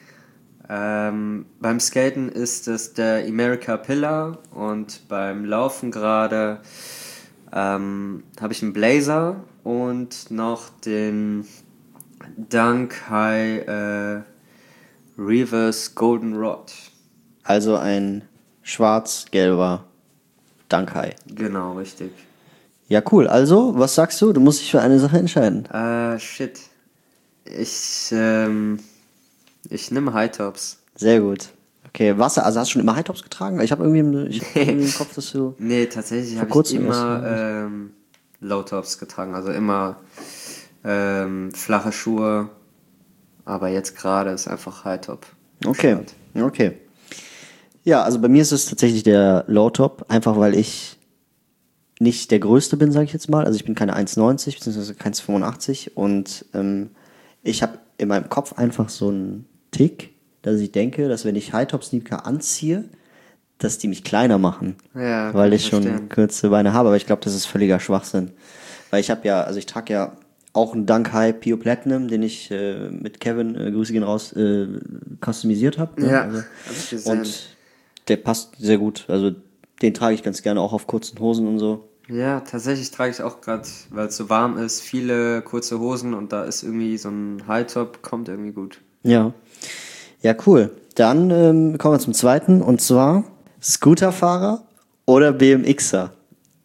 Beim Skaten ist es der America Pillar und beim Laufen gerade habe ich einen Blazer und noch den Dunk High Reverse Golden Rod. Also ein schwarz-gelber Dunk High. Genau, richtig. Ja, cool. Also, was sagst du? Du musst dich für eine Sache entscheiden. Shit. Ich nehme High Tops. Sehr gut. Okay, Wasser, also hast du schon immer High Tops getragen? Ich habe irgendwie, irgendwie im Kopf, dass du... Nee, tatsächlich habe ich kurzem immer Low Tops getragen. Also immer flache Schuhe. Aber jetzt gerade ist einfach High Top. Okay, okay. Ja, also bei mir ist es tatsächlich der Low Top, einfach weil ich nicht der Größte bin, sage ich jetzt mal. Also ich bin keine 1,90 bzw. kein 1,85 und ich habe in meinem Kopf einfach so einen Tick, dass ich denke, dass wenn ich High-Top-Sneaker anziehe, dass die mich kleiner machen, Ja, weil kann ich schon verstehen. kurze Beine habe. Aber ich glaube, das ist völliger Schwachsinn. Weil ich habe ja, also ich trage ja auch einen Dunk High Pure Platinum, den ich mit Kevin, Grüße gehen raus, customisiert habe. Ne? Ja, Also, hab ich gesehen. und der passt sehr gut. Also den trage ich ganz gerne auch auf kurzen Hosen und so. Ja, tatsächlich trage ich auch gerade, weil es so warm ist, viele kurze Hosen und da ist irgendwie so ein High-Top, kommt irgendwie gut. Ja. Ja, cool. Dann kommen wir zum zweiten und zwar Scooterfahrer oder BMXer?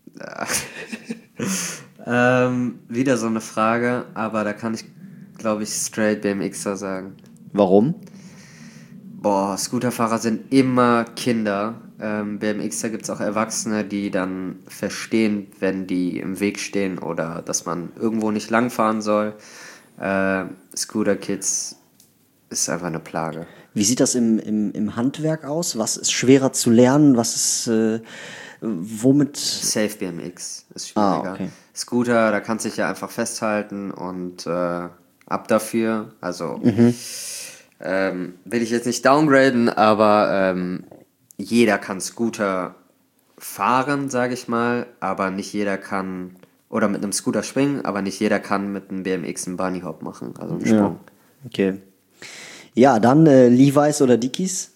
Wieder so eine Frage, aber da kann ich, glaube ich, straight BMXer sagen. Warum? Boah, Scooterfahrer sind immer Kinder. BMXer gibt es auch Erwachsene, die dann verstehen, wenn die im Weg stehen oder dass man irgendwo nicht langfahren soll. Scooter-Kids ist einfach eine Plage. Wie sieht das im Handwerk aus? Was ist schwerer zu lernen? Was ist, womit? Safe BMX ist schwieriger. Okay. Scooter, da kannst du dich ja einfach festhalten und ab dafür. Also will ich jetzt nicht downgraden, aber jeder kann Scooter fahren, sage ich mal, aber nicht jeder kann, oder mit einem Scooter springen, aber nicht jeder kann mit einem BMX einen Bunny Hop machen, also einen Sprung. Okay. Ja, dann Levi's oder Dickies?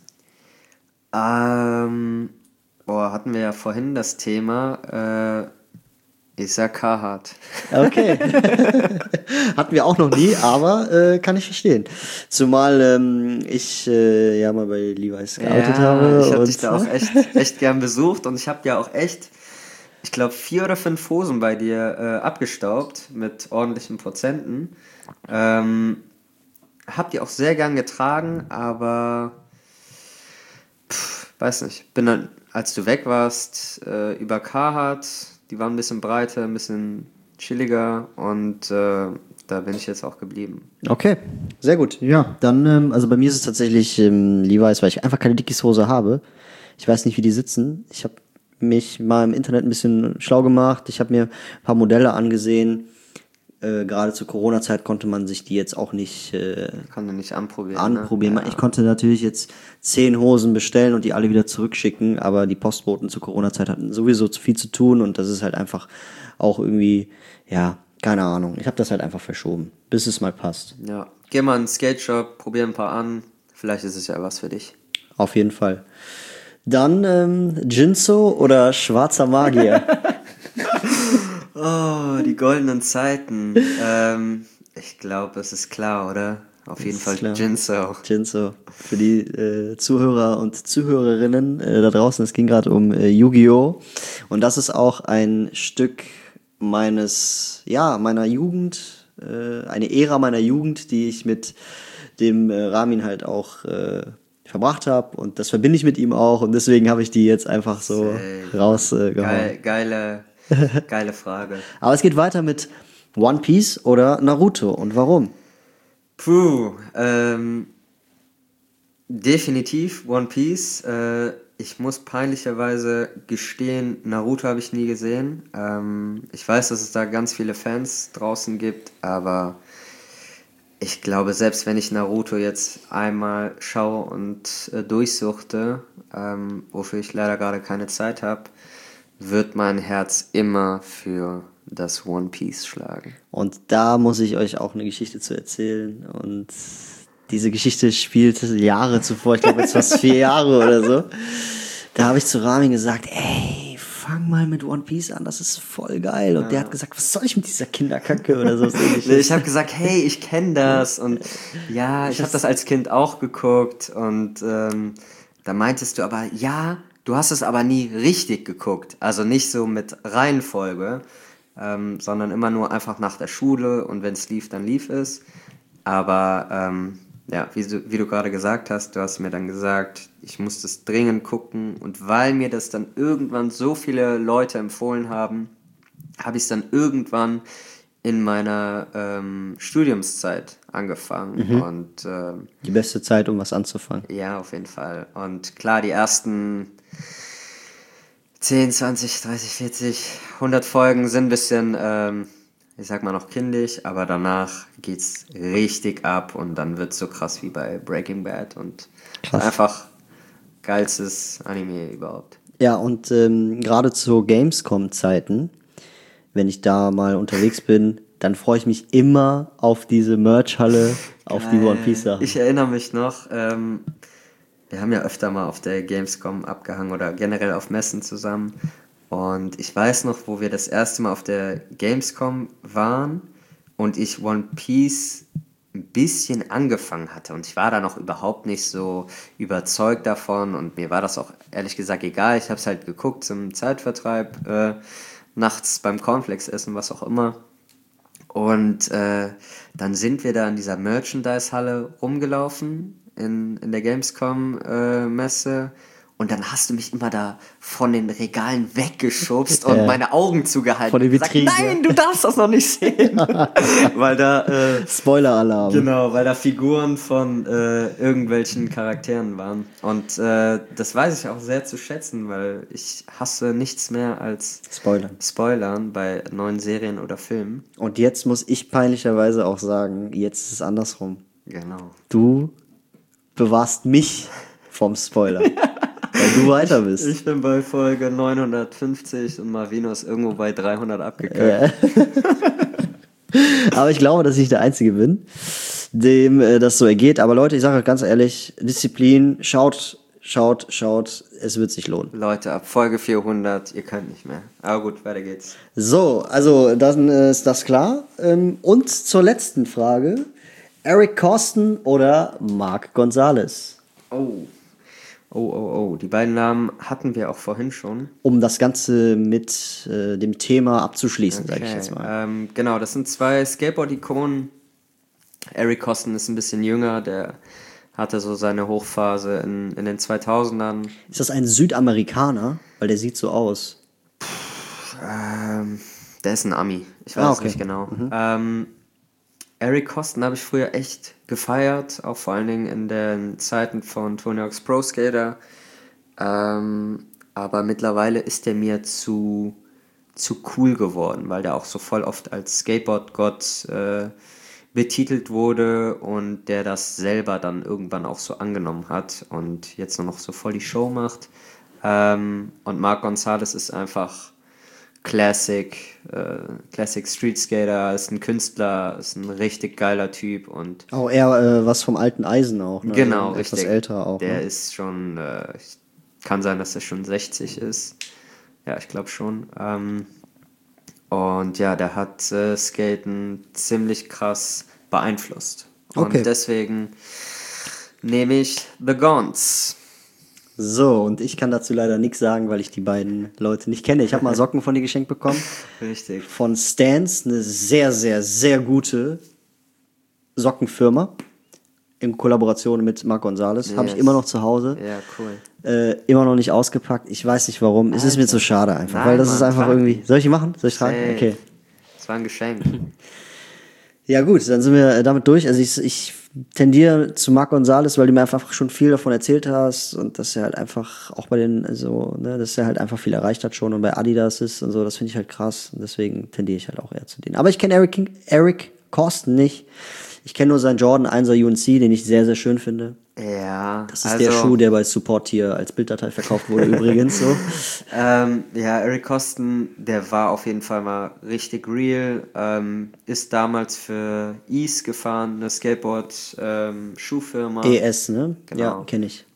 Hatten wir ja vorhin das Thema, ich sag Carhartt. Okay. Hatten wir auch noch nie, aber kann ich verstehen. Zumal ich ja mal bei Levi's gearbeitet habe. Ich habe und dich da auch echt gern besucht und ich habe ja auch echt, ich glaube 4 oder 5 Hosen bei dir abgestaubt mit ordentlichen Prozenten. Hab die auch sehr gern getragen, aber weiß nicht, bin dann, als du weg warst, über Carhartt, die waren ein bisschen breiter, ein bisschen chilliger und da bin ich jetzt auch geblieben. Okay, sehr gut. Ja, dann, also bei mir ist es tatsächlich Levi's, weil ich einfach keine Dickies-Hose habe. Ich weiß nicht, wie die sitzen. Ich habe mich mal im Internet ein bisschen schlau gemacht. Ich habe mir ein paar Modelle angesehen. Gerade zur Corona-Zeit konnte man sich die jetzt auch nicht Kann du nicht anprobieren. anprobieren. Ne? Ja. Ich konnte natürlich jetzt 10 Hosen bestellen und die alle wieder zurückschicken, aber die Postboten zur Corona-Zeit hatten sowieso zu viel zu tun und das ist halt einfach auch irgendwie, ja, keine Ahnung. Ich habe das halt einfach verschoben, bis es mal passt. Ja. Geh mal in den Skate-Shop, probier ein paar an. Vielleicht ist es ja was für dich. Auf jeden Fall. Dann Jinso oder schwarzer Magier? Oh, die goldenen Zeiten. Ich glaube, es ist klar, oder? Auf jeden Fall klar. Jinso. Jinso. Für die Zuhörer und Zuhörerinnen da draußen, es ging gerade um Yu-Gi-Oh! Und das ist auch ein Stück meiner Jugend, eine Ära meiner Jugend, die ich mit dem Ramin halt auch verbracht habe. Und das verbinde ich mit ihm auch. Und deswegen habe ich die jetzt einfach so rausgehauen. Geile Frage. Aber es geht weiter mit One Piece oder Naruto. Und warum? Puh, definitiv One Piece. Ich muss peinlicherweise gestehen, Naruto habe ich nie gesehen. Ich weiß, dass es da ganz viele Fans draußen gibt, aber ich glaube, selbst wenn ich Naruto jetzt einmal schaue und durchsuchte, wofür ich leider gerade keine Zeit habe, wird mein Herz immer für das One Piece schlagen. Und da muss ich euch auch eine Geschichte zu erzählen. Und diese Geschichte spielt Jahre zuvor, ich glaube jetzt fast 4 Jahre oder so. Da habe ich zu Ramin gesagt, ey, fuck, fang mal mit One Piece an, das ist voll geil. Und der hat gesagt, was soll ich mit dieser Kinderkacke oder so. Nee, ich habe gesagt, hey, ich kenne das. Und ja, ich habe das als Kind auch geguckt. Und da meintest du aber, ja, du hast es aber nie richtig geguckt. Also nicht so mit Reihenfolge, sondern immer nur einfach nach der Schule. Und wenn es lief, dann lief es. Aber ja, wie du gerade gesagt hast, du hast mir dann gesagt, ich muss das dringend gucken. Und weil mir das dann irgendwann so viele Leute empfohlen haben, habe ich es dann irgendwann in meiner Studiumszeit angefangen. Und Die beste Zeit, um was anzufangen. ja, auf jeden Fall. Und klar, die ersten 10, 20, 30, 40, 100 Folgen sind ein bisschen, ich sag mal noch kindlich, aber danach geht's richtig ab und dann wird's so krass wie bei Breaking Bad und Krass. einfach geilstes Anime überhaupt. Ja, und gerade zu Gamescom-Zeiten, wenn ich da mal unterwegs bin, dann freue ich mich immer auf diese Merch-Halle, auf die One Piece-Sachen. Ich erinnere mich noch, wir haben ja öfter mal auf der Gamescom abgehangen oder generell auf Messen zusammen. Und ich weiß noch, wo wir das erste Mal auf der Gamescom waren und ich One Piece ein bisschen angefangen hatte. Und ich war da noch überhaupt nicht so überzeugt davon und mir war das auch ehrlich gesagt egal. Ich habe es halt geguckt zum Zeitvertreib, nachts beim Cornflakes essen, was auch immer. Und dann sind wir da in dieser Merchandise-Halle rumgelaufen in der Gamescom-Messe. Und dann hast du mich immer da von den Regalen weggeschubst und meine Augen zugehalten. Von den und gesagt, Vitrinen. nein, du darfst das noch nicht sehen. Weil da Spoiler-Alarm. genau, weil da Figuren von irgendwelchen Charakteren waren. Und das weiß ich auch sehr zu schätzen, weil ich hasse nichts mehr als Spoilern bei neuen Serien oder Filmen. Und jetzt muss ich peinlicherweise auch sagen, jetzt ist es andersrum. Genau. Du bewahrst mich vom Spoiler, weil du weiter bist. Ich bin bei Folge 950 und Marvino ist irgendwo bei 300 abgekackt. Aber ich glaube, dass ich der Einzige bin, dem das so ergeht. Aber Leute, ich sage euch ganz ehrlich, Disziplin, schaut, es wird sich lohnen. Leute, ab Folge 400, ihr könnt nicht mehr. Aber gut, weiter geht's. So, also dann ist das klar. Und zur letzten Frage. Eric Corsten oder Mark Gonzalez? Oh. Die beiden Namen hatten wir auch vorhin schon. Um das Ganze mit dem Thema abzuschließen, sage ich jetzt mal. Genau, das sind zwei Skateboard-Ikonen. Eric Corsten ist ein bisschen jünger, der hatte so seine Hochphase in den 2000ern. Ist das ein Südamerikaner? Weil der sieht so aus. Der ist ein Ami, ich weiß es nicht genau. Eric Corsten habe ich früher echt gefeiert, auch vor allen Dingen in den Zeiten von Tony Hawk's Pro Skater. Aber mittlerweile ist der mir zu cool geworden, weil der auch so voll oft als Skateboard-Gott betitelt wurde und der das selber dann irgendwann auch so angenommen hat und jetzt nur noch so voll die Show macht. Und Mark Gonzalez ist einfach Classic Street Skater, ist ein Künstler, ist ein richtig geiler Typ und Oh, eher was vom alten Eisen auch, ne? genau, also richtig. Etwas älter auch. Der Ne? ist schon, kann sein, dass er schon 60 ist. Ja, ich glaube schon. Und ja, der hat Skaten ziemlich krass beeinflusst. Okay. Und deswegen nehme ich The Gons. So, und ich kann dazu leider nichts sagen, weil ich die beiden Leute nicht kenne. Ich habe mal Socken von dir geschenkt bekommen. Richtig. Von Stans, eine sehr, sehr, sehr gute Sockenfirma. In Kollaboration mit Mark Gonzalez. Habe ich immer noch zu Hause. Ja, cool. Immer noch nicht ausgepackt. Ich weiß nicht warum. Es ist mir zu schade einfach. Nein, weil das Mann, ist einfach trag irgendwie. Soll ich die machen? Soll ich tragen? Safe. Okay. Das war ein Geschenk. Ja gut, dann sind wir damit durch. Also ich tendiere zu Mark Gonzalez, weil du mir einfach schon viel davon erzählt hast und dass er halt einfach auch bei den, also, ne, dass er halt einfach viel erreicht hat schon und bei Adidas ist und so, das finde ich halt krass. Und deswegen tendiere ich halt auch eher zu denen. Aber ich kenne Eric Corsten nicht. Ich kenne nur seinen Jordan 1er UNC, den ich sehr, sehr schön finde. Ja, Das ist der Schuh, der bei Support hier als Bilddatei verkauft wurde übrigens so. Ja, Eric Corsten, der war auf jeden Fall mal richtig real, ist damals für Ease gefahren, eine Skateboard-Schuhfirma. ES, ne? Genau. Ja, kenne ich.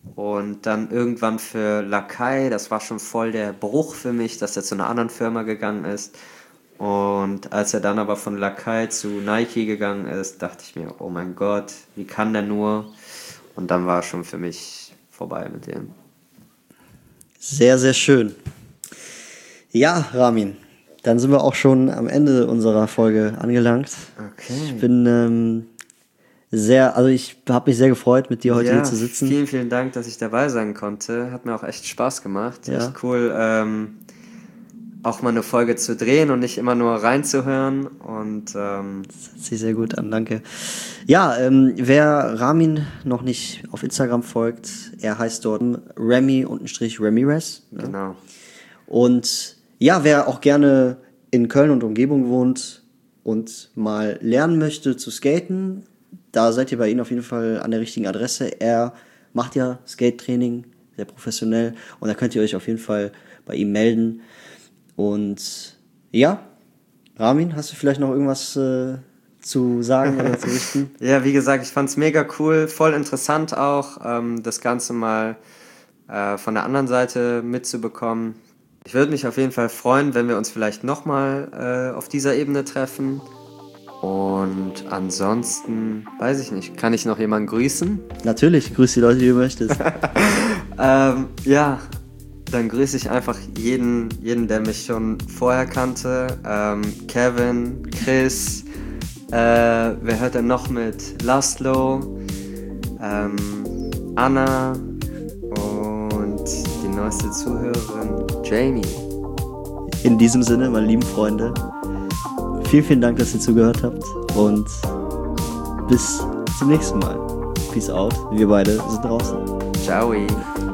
Und dann irgendwann für Lakai, das war schon voll der Bruch für mich, dass er zu einer anderen Firma gegangen ist. Und als er dann aber von Lakai zu Nike gegangen ist, dachte ich mir, oh mein Gott, wie kann der nur? Und dann war schon für mich vorbei mit dem. Sehr, sehr schön. Ja, Ramin, dann sind wir auch schon am Ende unserer Folge angelangt. Okay. Ich bin ich habe mich sehr gefreut, mit dir heute hier zu sitzen. Vielen, vielen Dank, dass ich dabei sein konnte. Hat mir auch echt Spaß gemacht. Ja. Echt cool, auch mal eine Folge zu drehen und nicht immer nur reinzuhören. Und Das hört sich sehr gut an, danke. Ja, wer Ramin noch nicht auf Instagram folgt, er heißt dort Remy_Ramirez. Ne? genau. Und ja, wer auch gerne in Köln und Umgebung wohnt und mal lernen möchte zu skaten, da seid ihr bei ihm auf jeden Fall an der richtigen Adresse. Er macht ja Skate-Training, sehr professionell. Und da könnt ihr euch auf jeden Fall bei ihm melden. Und ja, Ramin, hast du vielleicht noch irgendwas zu sagen oder zu richten? Ja, wie gesagt, ich fand's mega cool, voll interessant auch, das Ganze mal von der anderen Seite mitzubekommen. Ich würde mich auf jeden Fall freuen, wenn wir uns vielleicht nochmal auf dieser Ebene treffen. Und ansonsten, weiß ich nicht, kann ich noch jemanden grüßen? Natürlich, grüß die Leute, die du möchtest. Ja, dann grüße ich einfach jeden, der mich schon vorher kannte. Kevin, Chris, wer hört denn noch mit? Laszlo, Anna und die neueste Zuhörerin, Jamie. In diesem Sinne, meine lieben Freunde, vielen, vielen Dank, dass ihr zugehört habt und bis zum nächsten Mal. Peace out. Wir beide sind draußen. Ciao.